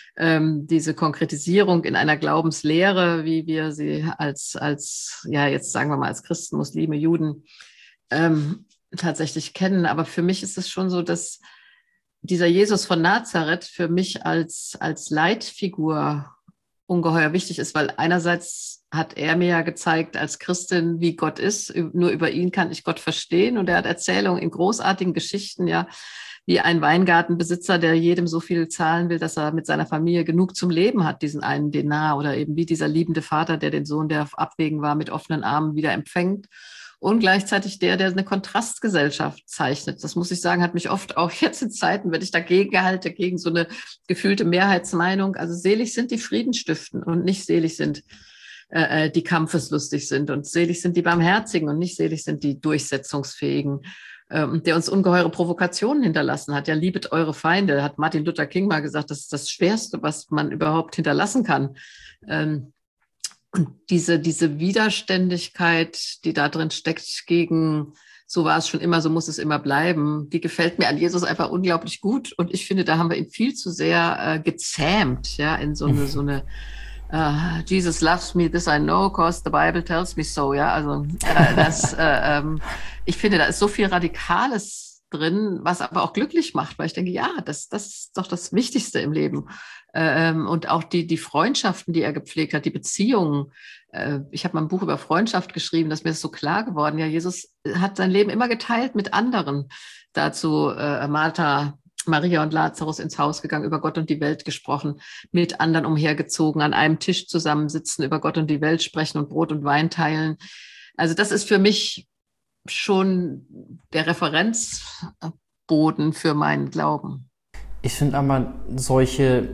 diese Konkretisierung in einer Glaubenslehre, wie wir sie als ja jetzt sagen wir mal als Christen, Muslime, Juden tatsächlich kennen. Aber für mich ist es schon so, dass dieser Jesus von Nazareth für mich als Leitfigur ungeheuer wichtig ist, weil einerseits hat er mir ja gezeigt als Christin, wie Gott ist. Nur über ihn kann ich Gott verstehen. Und er hat Erzählungen in großartigen Geschichten, ja, wie ein Weingartenbesitzer, der jedem so viel zahlen will, dass er mit seiner Familie genug zum Leben hat, diesen einen Denar, oder eben wie dieser liebende Vater, der den Sohn, der auf Abwägen war, mit offenen Armen wieder empfängt. Und gleichzeitig der eine Kontrastgesellschaft zeichnet. Das muss ich sagen, hat mich oft auch jetzt in Zeiten, wenn ich dagegen halte, gegen so eine gefühlte Mehrheitsmeinung. Also selig sind die Friedenstiften und nicht selig sind die kampfeslustig sind. Und selig sind die Barmherzigen und nicht selig sind die Durchsetzungsfähigen. Der uns ungeheure Provokationen hinterlassen hat. Ja, liebet eure Feinde, hat Martin Luther King mal gesagt, das ist das Schwerste, was man überhaupt hinterlassen kann. Und diese Widerständigkeit, die da drin steckt gegen, so war es schon immer, so muss es immer bleiben, die gefällt mir an Jesus einfach unglaublich gut. Und ich finde, da haben wir ihn viel zu sehr gezähmt, ja, in so eine Jesus loves me, this I know, cause the Bible tells me so, ja, also ich finde, da ist so viel Radikales drin, was aber auch glücklich macht, weil ich denke, ja, das ist doch das Wichtigste im Leben. Und auch die Freundschaften, die er gepflegt hat, die Beziehungen. Ich habe mal ein Buch über Freundschaft geschrieben, dass mir das so klar geworden. Ja, Jesus hat sein Leben immer geteilt mit anderen. Dazu Martha, Maria und Lazarus ins Haus gegangen, über Gott und die Welt gesprochen, mit anderen umhergezogen, an einem Tisch zusammensitzen, über Gott und die Welt sprechen und Brot und Wein teilen. Also das ist für mich schon der Referenzboden für meinen Glauben. Ich finde aber solche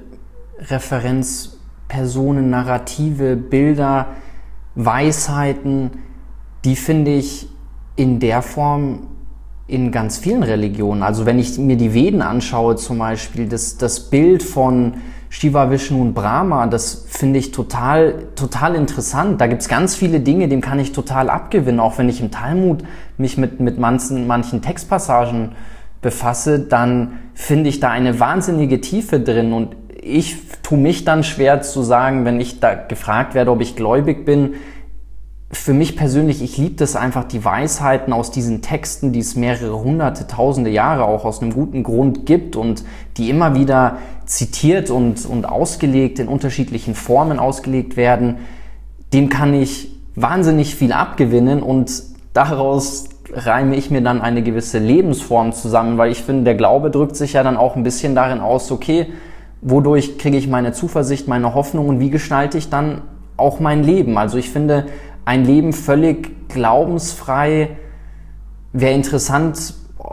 Referenzpersonen, Narrative, Bilder, Weisheiten, die finde ich in der Form in ganz vielen Religionen. Also wenn ich mir die Veden anschaue zum Beispiel, das Bild von Shiva, Vishnu und Brahma, das finde ich total interessant. Da gibt es ganz viele Dinge, dem kann ich total abgewinnen. Auch wenn ich im Talmud mich mit manchen Textpassagen befasse, dann finde ich da eine wahnsinnige Tiefe drin. Und ich tue mich dann schwer zu sagen, wenn ich da gefragt werde, ob ich gläubig bin. Für mich persönlich, ich liebe das einfach, die Weisheiten aus diesen Texten, die es mehrere hunderte, tausende Jahre auch aus einem guten Grund gibt und die immer wieder zitiert und ausgelegt, in unterschiedlichen Formen ausgelegt werden, dem kann ich wahnsinnig viel abgewinnen und daraus reime ich mir dann eine gewisse Lebensform zusammen, weil ich finde, der Glaube drückt sich ja dann auch ein bisschen darin aus, okay, wodurch kriege ich meine Zuversicht, meine Hoffnung und wie gestalte ich dann auch mein Leben? Also ich finde, ein Leben völlig glaubensfrei wäre interessant,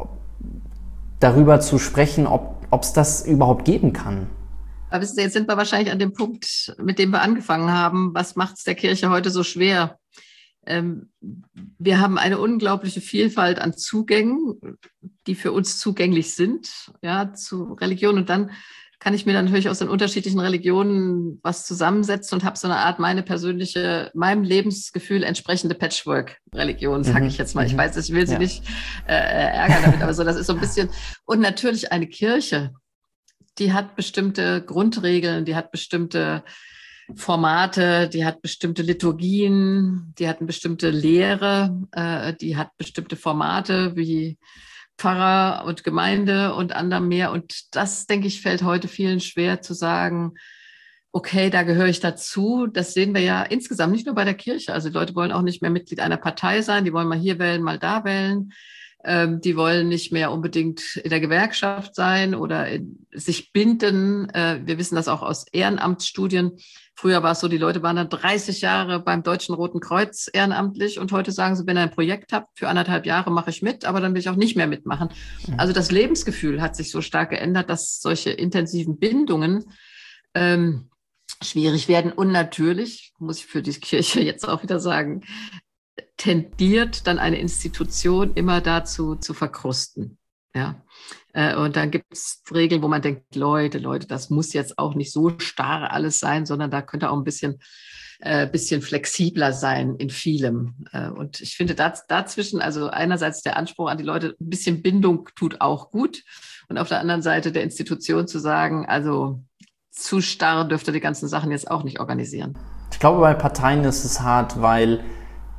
darüber zu sprechen, ob es das überhaupt geben kann. Aber wissen Sie, jetzt sind wir wahrscheinlich an dem Punkt, mit dem wir angefangen haben. Was macht es der Kirche heute so schwer? Wir haben eine unglaubliche Vielfalt an Zugängen, die für uns zugänglich sind, ja, zu Religion. Und dann kann ich mir dann natürlich aus den unterschiedlichen Religionen was zusammensetzen und habe so eine Art meinem Lebensgefühl entsprechende Patchwork-Religion, sage ich jetzt mal. Ich weiß, ich will Sie nicht ärgern damit, aber so, das ist so ein bisschen. Und natürlich eine Kirche, die hat bestimmte Grundregeln, die hat bestimmte Formate, die hat bestimmte Liturgien, die hat eine bestimmte Lehre, die hat bestimmte Formate wie Pfarrer und Gemeinde und anderem mehr. Und das, denke ich, fällt heute vielen schwer zu sagen, okay, da gehöre ich dazu. Das sehen wir ja insgesamt, nicht nur bei der Kirche. Also die Leute wollen auch nicht mehr Mitglied einer Partei sein, die wollen mal hier wählen, mal da wählen. Die wollen nicht mehr unbedingt in der Gewerkschaft sein oder sich binden. Wir wissen das auch aus Ehrenamtsstudien. Früher war es so, die Leute waren dann 30 Jahre beim Deutschen Roten Kreuz ehrenamtlich und heute sagen sie, wenn ihr ein Projekt habt, für 1,5 Jahre mache ich mit, aber dann will ich auch nicht mehr mitmachen. Also das Lebensgefühl hat sich so stark geändert, dass solche intensiven Bindungen schwierig werden. Und natürlich, muss ich für die Kirche jetzt auch wieder sagen, tendiert dann eine Institution immer dazu zu verkrusten. Ja. Und dann gibt es Regeln, wo man denkt, Leute, das muss jetzt auch nicht so starr alles sein, sondern da könnte auch ein bisschen flexibler sein in vielem. Und ich finde dazwischen, also einerseits der Anspruch an die Leute, ein bisschen Bindung tut auch gut. Und auf der anderen Seite der Institution zu sagen, also zu starr dürfte die ganzen Sachen jetzt auch nicht organisieren. Ich glaube, bei Parteien ist es hart, weil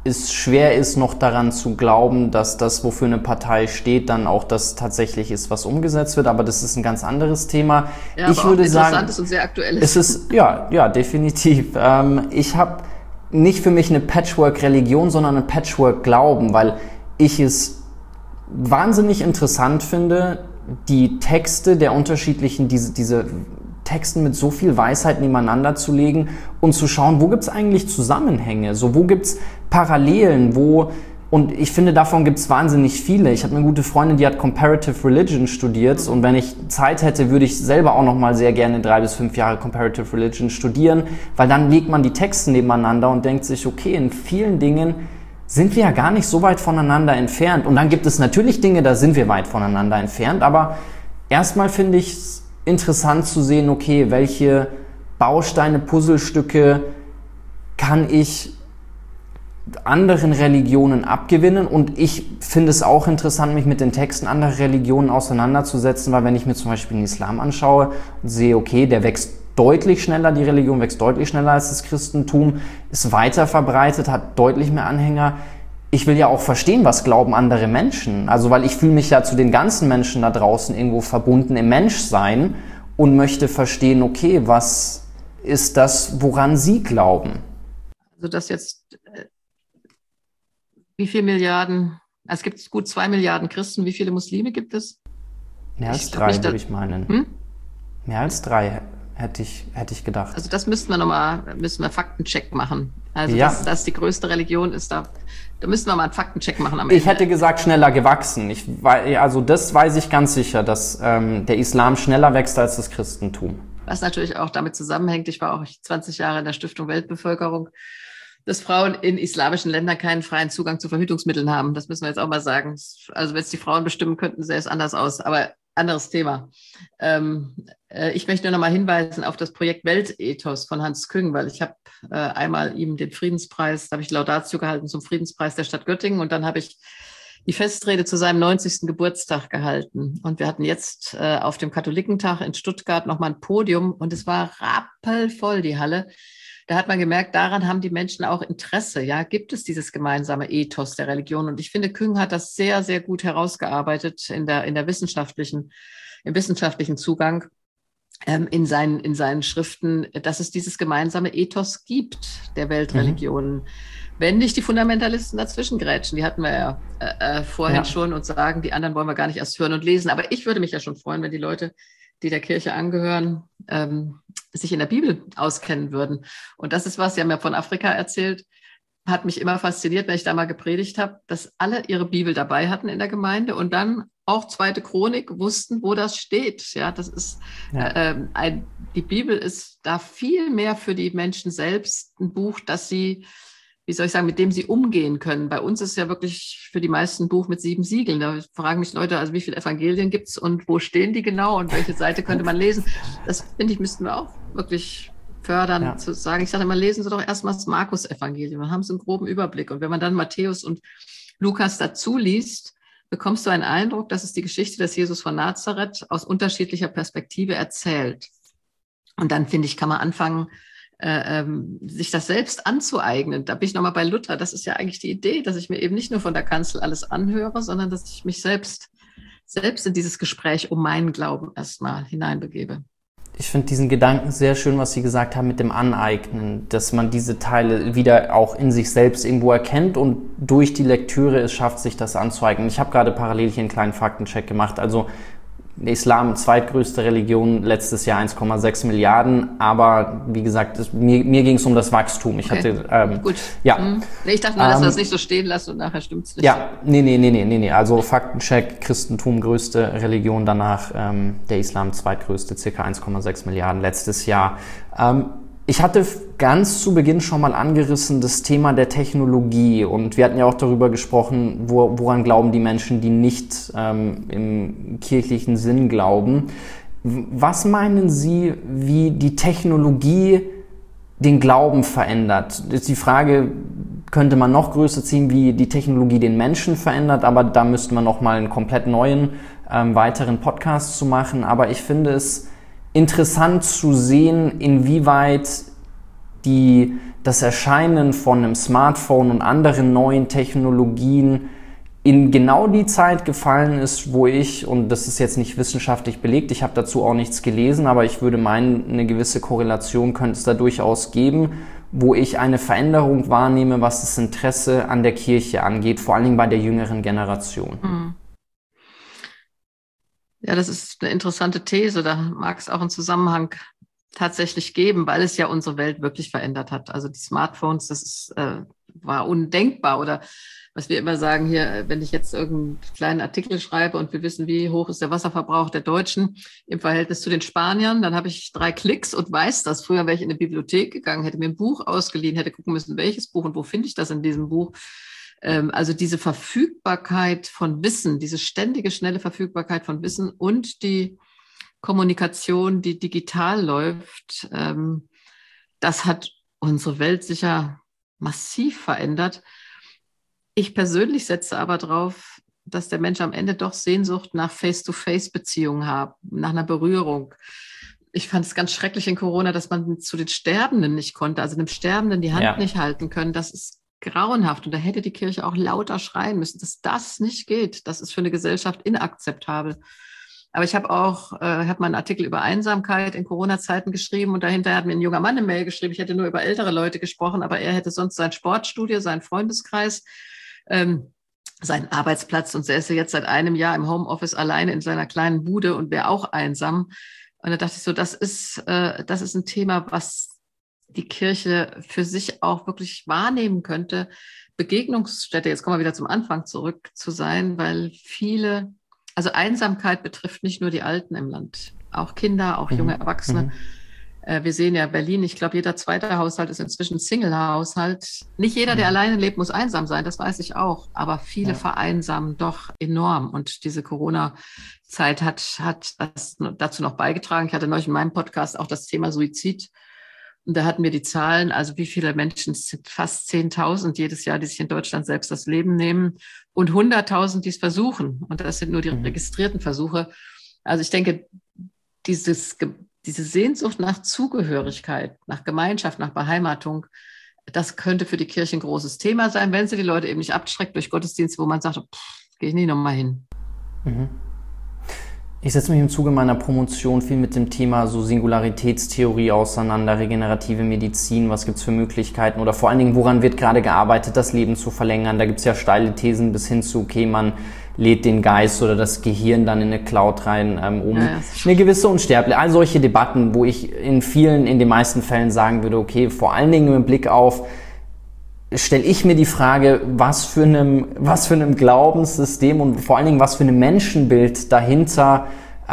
es schwer ist, noch daran zu glauben, dass das, wofür eine Partei steht, dann auch das tatsächlich ist, was umgesetzt wird. Aber das ist ein ganz anderes Thema. Ja, ich würde sagen, interessantes und sehr aktuelles. Es ist, ja, definitiv. Ich habe nicht für mich eine Patchwork-Religion, sondern eine Patchwork-Glauben, weil ich es wahnsinnig interessant finde, die Texte der unterschiedlichen, diese Texten mit so viel Weisheit nebeneinander zu legen und zu schauen, wo gibt's eigentlich Zusammenhänge, so wo gibt's Parallelen, und ich finde, davon gibt's wahnsinnig viele. Ich habe eine gute Freundin, die hat Comparative Religion studiert, und wenn ich Zeit hätte, würde ich selber auch noch mal sehr gerne 3 bis 5 Jahre Comparative Religion studieren, weil dann legt man die Texte nebeneinander und denkt sich, okay, in vielen Dingen sind wir ja gar nicht so weit voneinander entfernt. Und dann gibt es natürlich Dinge, da sind wir weit voneinander entfernt, aber erstmal finde ich es interessant zu sehen, okay, welche Bausteine, Puzzlestücke kann ich anderen Religionen abgewinnen, und ich finde es auch interessant, mich mit den Texten anderer Religionen auseinanderzusetzen, weil wenn ich mir zum Beispiel den Islam anschaue und sehe, okay, der wächst deutlich schneller, die Religion wächst deutlich schneller als das Christentum, ist weiter verbreitet, hat deutlich mehr Anhänger. Ich will ja auch verstehen, was glauben andere Menschen. Also, weil ich fühle mich ja zu den ganzen Menschen da draußen irgendwo verbunden im Menschsein und möchte verstehen, okay, was ist das, woran sie glauben? Also, das jetzt, wie viele Milliarden, es gibt gut 2 Milliarden Christen, wie viele Muslime gibt es? Mehr als 3, würde ich meinen. Mehr als 3 hätte ich gedacht. Also das müssen wir Faktencheck machen. Also ja. dass die größte Religion ist, da müssen wir mal einen Faktencheck machen am Ende. Ich hätte gesagt, schneller gewachsen. Also das weiß ich ganz sicher, dass der Islam schneller wächst als das Christentum. Was natürlich auch damit zusammenhängt, ich war auch 20 Jahre in der Stiftung Weltbevölkerung, dass Frauen in islamischen Ländern keinen freien Zugang zu Verhütungsmitteln haben. Das müssen wir jetzt auch mal sagen. Also wenn es die Frauen bestimmen könnten, sähe es anders aus. Aber anderes Thema. Ich möchte nur noch mal hinweisen auf das Projekt Weltethos von Hans Küng, weil ich habe einmal ihm den Friedenspreis, da habe ich Laudatio gehalten zum Friedenspreis der Stadt Göttingen, und dann habe ich die Festrede zu seinem 90. Geburtstag gehalten. Und wir hatten jetzt auf dem Katholikentag in Stuttgart noch mal ein Podium, und es war rappelvoll, die Halle. Da hat man gemerkt, daran haben die Menschen auch Interesse. Ja, gibt es dieses gemeinsame Ethos der Religion? Und ich finde, Küng hat das sehr, sehr gut herausgearbeitet im wissenschaftlichen Zugang, in seinen Schriften, dass es dieses gemeinsame Ethos gibt der Weltreligionen. Wenn nicht die Fundamentalisten dazwischen grätschen, die hatten wir ja vorhin schon, und sagen, die anderen wollen wir gar nicht erst hören und lesen. Aber ich würde mich ja schon freuen, wenn die Leute, die der Kirche angehören, sich in der Bibel auskennen würden. Und das ist was, Sie haben ja von Afrika erzählt, hat mich immer fasziniert, wenn ich da mal gepredigt habe, dass alle ihre Bibel dabei hatten in der Gemeinde und dann auch 2. Chronik wussten, wo das steht. Ja, das ist die Bibel ist da viel mehr für die Menschen selbst ein Buch, das sie, wie soll ich sagen, mit dem sie umgehen können. Bei uns ist ja wirklich für die meisten ein Buch mit 7 Siegeln. Da fragen mich Leute, also wie viele Evangelien gibt's und wo stehen die genau und welche Seite könnte man lesen? Das, finde ich, müssten wir auch wirklich fördern, zu sagen. Ich sage immer, lesen Sie doch erstmal das Markus-Evangelium. Dann haben Sie einen groben Überblick. Und wenn man dann Matthäus und Lukas dazu liest, bekommst du einen Eindruck, dass es die Geschichte des Jesus von Nazareth aus unterschiedlicher Perspektive erzählt. Und dann, finde ich, kann man anfangen, sich das selbst anzueignen. Da bin ich nochmal bei Luther. Das ist ja eigentlich die Idee, dass ich mir eben nicht nur von der Kanzel alles anhöre, sondern dass ich mich selbst in dieses Gespräch um meinen Glauben erstmal hineinbegebe. Ich finde diesen Gedanken sehr schön, was Sie gesagt haben mit dem Aneignen, dass man diese Teile wieder auch in sich selbst irgendwo erkennt und durch die Lektüre es schafft, sich das anzueignen. Ich habe gerade parallel hier einen kleinen Faktencheck gemacht. Also der Islam, zweitgrößte Religion, letztes Jahr 1,6 Milliarden, aber wie gesagt, mir ging es um das Wachstum. Ich hatte, gut. Ja. Nee, ich dachte nur, dass wir das nicht so stehen lassen und nachher stimmt's nicht. Ja, nee. Also Faktencheck, Christentum größte Religion, danach der Islam zweitgrößte, circa 1,6 Milliarden letztes Jahr. Ich hatte ganz zu Beginn schon mal angerissen das Thema der Technologie und wir hatten ja auch darüber gesprochen, woran glauben die Menschen, die nicht im kirchlichen Sinn glauben. Was meinen Sie, wie die Technologie den Glauben verändert? Jetzt die Frage könnte man noch größer ziehen, wie die Technologie den Menschen verändert, aber da müsste man noch mal einen komplett neuen, weiteren Podcast zu machen. Aber ich finde es interessant zu sehen, inwieweit das Erscheinen von einem Smartphone und anderen neuen Technologien in genau die Zeit gefallen ist, wo ich, und das ist jetzt nicht wissenschaftlich belegt, ich habe dazu auch nichts gelesen, aber ich würde meinen, eine gewisse Korrelation könnte es da durchaus geben, wo ich eine Veränderung wahrnehme, was das Interesse an der Kirche angeht, vor allen Dingen bei der jüngeren Generation. Mhm. Ja, das ist eine interessante These. Da mag es auch einen Zusammenhang tatsächlich geben, weil es ja unsere Welt wirklich verändert hat. Also die Smartphones, war undenkbar. Oder was wir immer sagen hier, wenn ich jetzt irgendeinen kleinen Artikel schreibe und wir wissen, wie hoch ist der Wasserverbrauch der Deutschen im Verhältnis zu den Spaniern, dann habe ich 3 Klicks und weiß das. Früher wäre ich in eine Bibliothek gegangen, hätte mir ein Buch ausgeliehen, hätte gucken müssen, welches Buch und wo finde ich das in diesem Buch. Also diese Verfügbarkeit von Wissen, diese ständige, schnelle Verfügbarkeit von Wissen und die Kommunikation, die digital läuft, das hat unsere Welt sicher massiv verändert. Ich persönlich setze aber drauf, dass der Mensch am Ende doch Sehnsucht nach Face-to-Face-Beziehungen hat, nach einer Berührung. Ich fand es ganz schrecklich in Corona, dass man zu den Sterbenden nicht konnte, also dem Sterbenden die Hand nicht halten können. Das ist grauenhaft. Und da hätte die Kirche auch lauter schreien müssen, dass das nicht geht. Das ist für eine Gesellschaft inakzeptabel. Aber ich habe auch mal einen Artikel über Einsamkeit in Corona-Zeiten geschrieben und dahinter hat mir ein junger Mann eine Mail geschrieben. Ich hätte nur über ältere Leute gesprochen, aber er hätte sonst sein Sportstudio, seinen Freundeskreis, seinen Arbeitsplatz und er ist ja jetzt seit einem Jahr im Homeoffice alleine in seiner kleinen Bude und wäre auch einsam. Und da dachte ich so, das ist ein Thema, was die Kirche für sich auch wirklich wahrnehmen könnte, Begegnungsstätte, jetzt kommen wir wieder zum Anfang zurück zu sein, weil also Einsamkeit betrifft nicht nur die Alten im Land, auch Kinder, auch junge Erwachsene. Wir sehen ja Berlin, ich glaube, jeder zweite Haushalt ist inzwischen Single-Haushalt. Nicht jeder, der alleine lebt, muss einsam sein, das weiß ich auch. Aber viele vereinsamen doch enorm. Und diese Corona-Zeit hat das dazu noch beigetragen. Ich hatte neulich in meinem Podcast auch das Thema Suizid. Und da hatten wir die Zahlen, also wie viele Menschen, es sind fast 10.000 jedes Jahr, die sich in Deutschland selbst das Leben nehmen und 100.000, die es versuchen. Und das sind nur die registrierten Versuche. Also ich denke, diese Sehnsucht nach Zugehörigkeit, nach Gemeinschaft, nach Beheimatung, das könnte für die Kirche ein großes Thema sein, wenn sie die Leute eben nicht abschreckt durch Gottesdienste, wo man sagt, gehe ich nie nochmal hin. Ich setze mich im Zuge meiner Promotion viel mit dem Thema so Singularitätstheorie auseinander, regenerative Medizin, was gibt's für Möglichkeiten oder vor allen Dingen, woran wird gerade gearbeitet, das Leben zu verlängern. Da gibt's ja steile Thesen bis hin zu, okay, man lädt den Geist oder das Gehirn dann in eine Cloud rein, eine gewisse Unsterblichkeit. All solche Debatten, wo ich in den meisten Fällen sagen würde, okay, vor allen Dingen mit Blick auf, stelle ich mir die Frage, was für einem Glaubenssystem und vor allen Dingen was für einem Menschenbild dahinter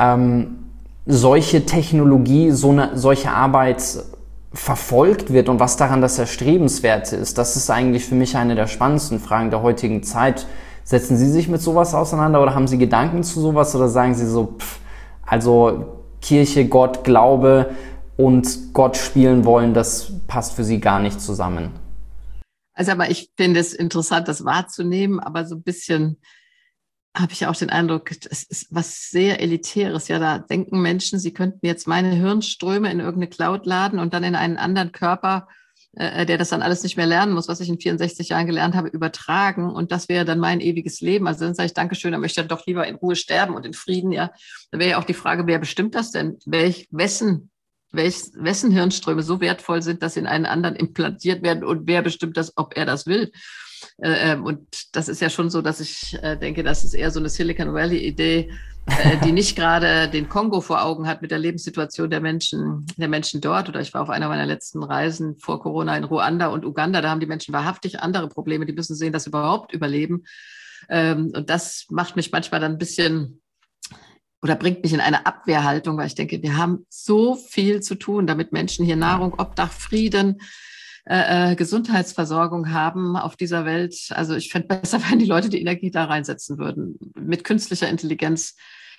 solche Technologie, solche Arbeit verfolgt wird und was daran das Erstrebenswerte ist. Das ist eigentlich für mich eine der spannendsten Fragen der heutigen Zeit. Setzen Sie sich mit sowas auseinander oder haben Sie Gedanken zu sowas oder sagen Sie so, also Kirche, Gott, Glaube und Gott spielen wollen, das passt für Sie gar nicht zusammen? Also, aber ich finde es interessant, das wahrzunehmen, aber so ein bisschen habe ich auch den Eindruck, es ist was sehr Elitäres. Ja, da denken Menschen, sie könnten jetzt meine Hirnströme in irgendeine Cloud laden und dann in einen anderen Körper, der das dann alles nicht mehr lernen muss, was ich in 64 Jahren gelernt habe, übertragen. Und das wäre dann mein ewiges Leben. Also dann sage ich, Dankeschön, dann möchte ich doch lieber in Ruhe sterben und in Frieden. Ja, da wäre ja auch die Frage, wer bestimmt das denn? Wessen Hirnströme so wertvoll sind, dass sie in einen anderen implantiert werden und wer bestimmt das, ob er das will. Und das ist ja schon so, dass ich denke, das ist eher so eine Silicon Valley-Idee, die nicht gerade den Kongo vor Augen hat mit der Lebenssituation der Menschen dort. Oder ich war auf einer meiner letzten Reisen vor Corona in Ruanda und Uganda. Da haben die Menschen wahrhaftig andere Probleme. Die müssen sehen, dass sie überhaupt überleben. Und das macht mich manchmal dann ein bisschen oder bringt mich in eine Abwehrhaltung, weil ich denke, wir haben so viel zu tun, damit Menschen hier Nahrung, Obdach, Frieden, Gesundheitsversorgung haben auf dieser Welt. Also ich fände besser, wenn die Leute die Energie da reinsetzen würden. Mit künstlicher Intelligenz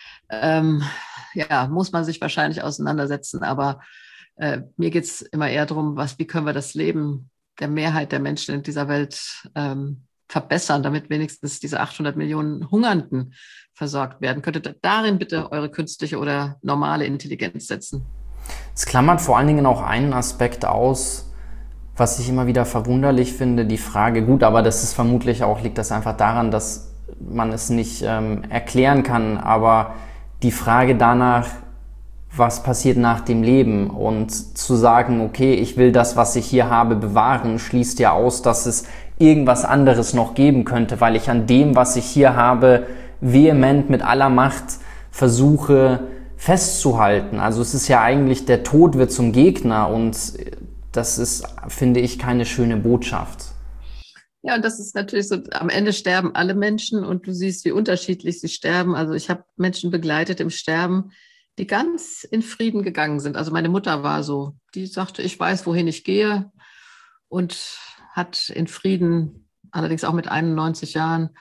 muss man sich wahrscheinlich auseinandersetzen, aber mir geht es immer eher darum, wie können wir das Leben der Mehrheit der Menschen in dieser Welt verbessern, damit wenigstens diese 800 Millionen Hungernden versorgt werden. Könntet ihr darin bitte eure künstliche oder normale Intelligenz setzen? Es klammert vor allen Dingen auch einen Aspekt aus, Was ich immer wieder verwunderlich finde, die Frage, gut, aber das ist vermutlich auch, liegt das einfach daran, dass man es nicht erklären kann, aber die Frage danach, was passiert nach dem Leben, und zu sagen, okay, ich will das, was ich hier habe, bewahren, schließt ja aus, dass es irgendwas anderes noch geben könnte, weil ich an dem, was ich hier habe, vehement mit aller Macht versuche festzuhalten. Also es ist ja eigentlich, der Tod wird zum Gegner, und das ist, finde ich, keine schöne Botschaft. Ja, und das ist natürlich so, am Ende sterben alle Menschen und du siehst, wie unterschiedlich sie sterben. Also ich habe Menschen begleitet im Sterben, die ganz in Frieden gegangen sind. Also meine Mutter war so, die sagte, ich weiß, wohin ich gehe, und hat in Frieden, allerdings auch mit 91 Jahren,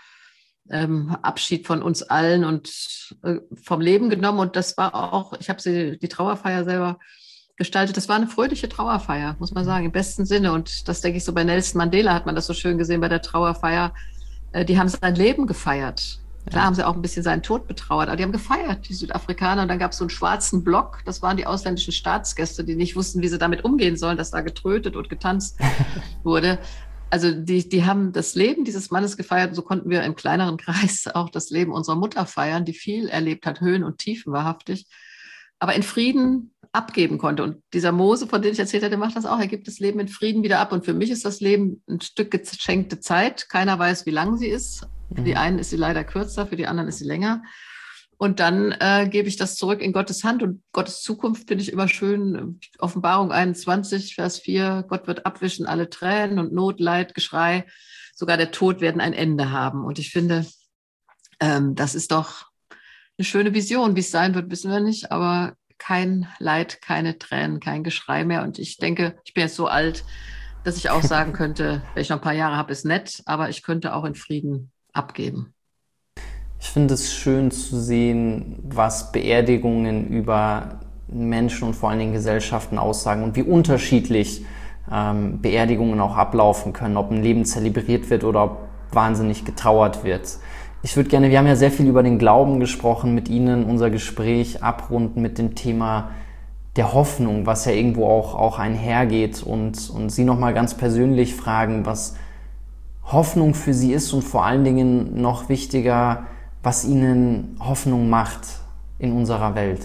Abschied von uns allen und vom Leben genommen. Und das war auch, ich habe die Trauerfeier selber gestaltet. Das war eine fröhliche Trauerfeier, muss man sagen, im besten Sinne. Und das denke ich so, bei Nelson Mandela hat man das so schön gesehen bei der Trauerfeier. Die haben sein Leben gefeiert. Klar haben sie auch ein bisschen seinen Tod betrauert, aber die haben gefeiert, die Südafrikaner. Und dann gab es so einen schwarzen Block, das waren die ausländischen Staatsgäste, die nicht wussten, wie sie damit umgehen sollen, dass da getrötet und getanzt wurde. Also die haben das Leben dieses Mannes gefeiert, und so konnten wir im kleineren Kreis auch das Leben unserer Mutter feiern, die viel erlebt hat, Höhen und Tiefen wahrhaftig, aber in Frieden abgeben konnte. Und dieser Mose, von dem ich erzählt habe, der macht das auch. Er gibt das Leben in Frieden wieder ab. Und für mich ist das Leben ein Stück geschenkte Zeit. Keiner weiß, wie lang sie ist. Für die einen ist sie leider kürzer, für die anderen ist sie länger. Und dann gebe ich das zurück in Gottes Hand. Und Gottes Zukunft finde ich immer schön. Offenbarung 21, Vers 4. Gott wird abwischen alle Tränen und Not, Leid, Geschrei. Sogar der Tod werden ein Ende haben. Und ich finde, das ist doch eine schöne Vision. Wie es sein wird, wissen wir nicht. Aber kein Leid, keine Tränen, kein Geschrei mehr. Und ich denke, ich bin jetzt so alt, dass ich auch sagen könnte, wenn ich noch ein paar Jahre habe, ist nett, aber ich könnte auch in Frieden abgeben. Ich finde es schön zu sehen, was Beerdigungen über Menschen und vor allen Dingen Gesellschaften aussagen und wie unterschiedlich Beerdigungen auch ablaufen können, ob ein Leben zelebriert wird oder ob wahnsinnig getrauert wird. Ich würde gerne, wir haben ja sehr viel über den Glauben gesprochen, mit Ihnen unser Gespräch abrunden mit dem Thema der Hoffnung, was ja irgendwo auch einhergeht, und Sie nochmal ganz persönlich fragen, was Hoffnung für Sie ist, und vor allen Dingen noch wichtiger, was Ihnen Hoffnung macht in unserer Welt.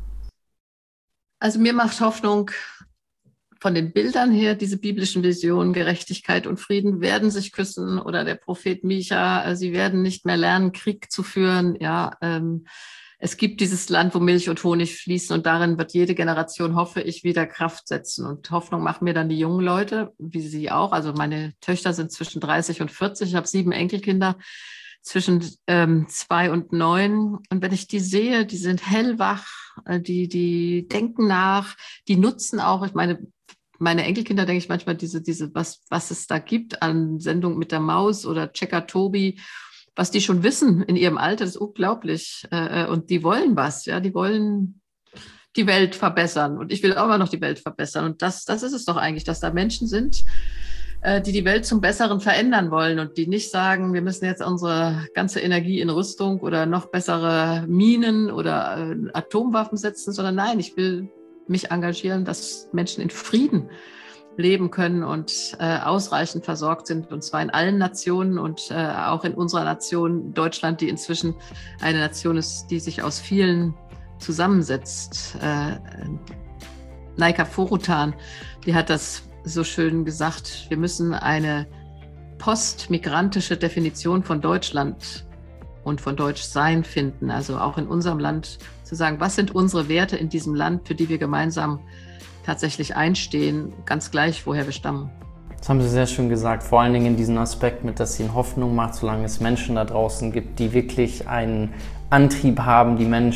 Also mir macht Hoffnung von den Bildern her, diese biblischen Visionen, Gerechtigkeit und Frieden werden sich küssen, oder der Prophet Micha, sie werden nicht mehr lernen, Krieg zu führen. Ja, es gibt dieses Land, wo Milch und Honig fließen, und darin wird jede Generation, hoffe ich, wieder Kraft setzen. Und Hoffnung machen mir dann die jungen Leute, wie Sie auch. Also meine Töchter sind zwischen 30 und 40. Ich habe 7 Enkelkinder zwischen 2 und 9. Und wenn ich die sehe, die sind hellwach, die denken nach, die nutzen auch, ich meine Enkelkinder, denke ich manchmal, was es da gibt an Sendungen mit der Maus oder Checker Tobi, was die schon wissen in ihrem Alter, das ist unglaublich. Und die wollen was, ja, die wollen die Welt verbessern. Und ich will auch immer noch die Welt verbessern. Und das ist es doch eigentlich, dass da Menschen sind, die Welt zum Besseren verändern wollen und die nicht sagen, wir müssen jetzt unsere ganze Energie in Rüstung oder noch bessere Minen oder Atomwaffen setzen, sondern nein, ich will mich engagieren, dass Menschen in Frieden leben können und ausreichend versorgt sind, und zwar in allen Nationen und auch in unserer Nation Deutschland, die inzwischen eine Nation ist, die sich aus vielen zusammensetzt. Naika Forutan, die hat das so schön gesagt, wir müssen eine postmigrantische Definition von Deutschland und von Deutschsein finden, also auch in unserem Land zu sagen, was sind unsere Werte in diesem Land, für die wir gemeinsam tatsächlich einstehen, ganz gleich, woher wir stammen. Das haben Sie sehr schön gesagt, vor allen Dingen in diesem Aspekt mit, dass Ihnen Hoffnung macht, solange es Menschen da draußen gibt, die wirklich einen Antrieb haben,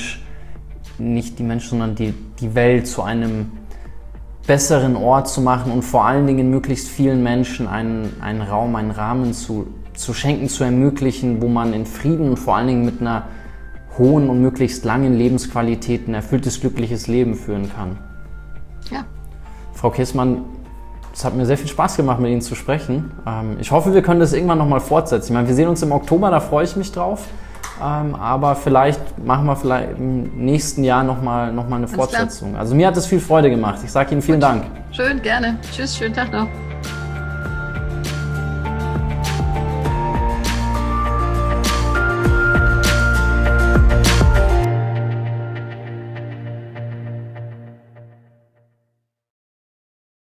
nicht die Menschen, sondern die Welt zu einem besseren Ort zu machen und vor allen Dingen möglichst vielen Menschen einen Raum, einen Rahmen zu schenken, zu ermöglichen, wo man in Frieden und vor allen Dingen mit einer hohen und möglichst langen Lebensqualität ein erfülltes, glückliches Leben führen kann. Ja. Frau Kissmann, es hat mir sehr viel Spaß gemacht, mit Ihnen zu sprechen. Ich hoffe, wir können das irgendwann nochmal fortsetzen. Ich meine, wir sehen uns im Oktober, da freue ich mich drauf. Aber vielleicht machen wir im nächsten Jahr nochmal eine Fortsetzung. Also mir hat es viel Freude gemacht. Ich sage Ihnen vielen Dank. Schön, gerne. Tschüss, schönen Tag noch.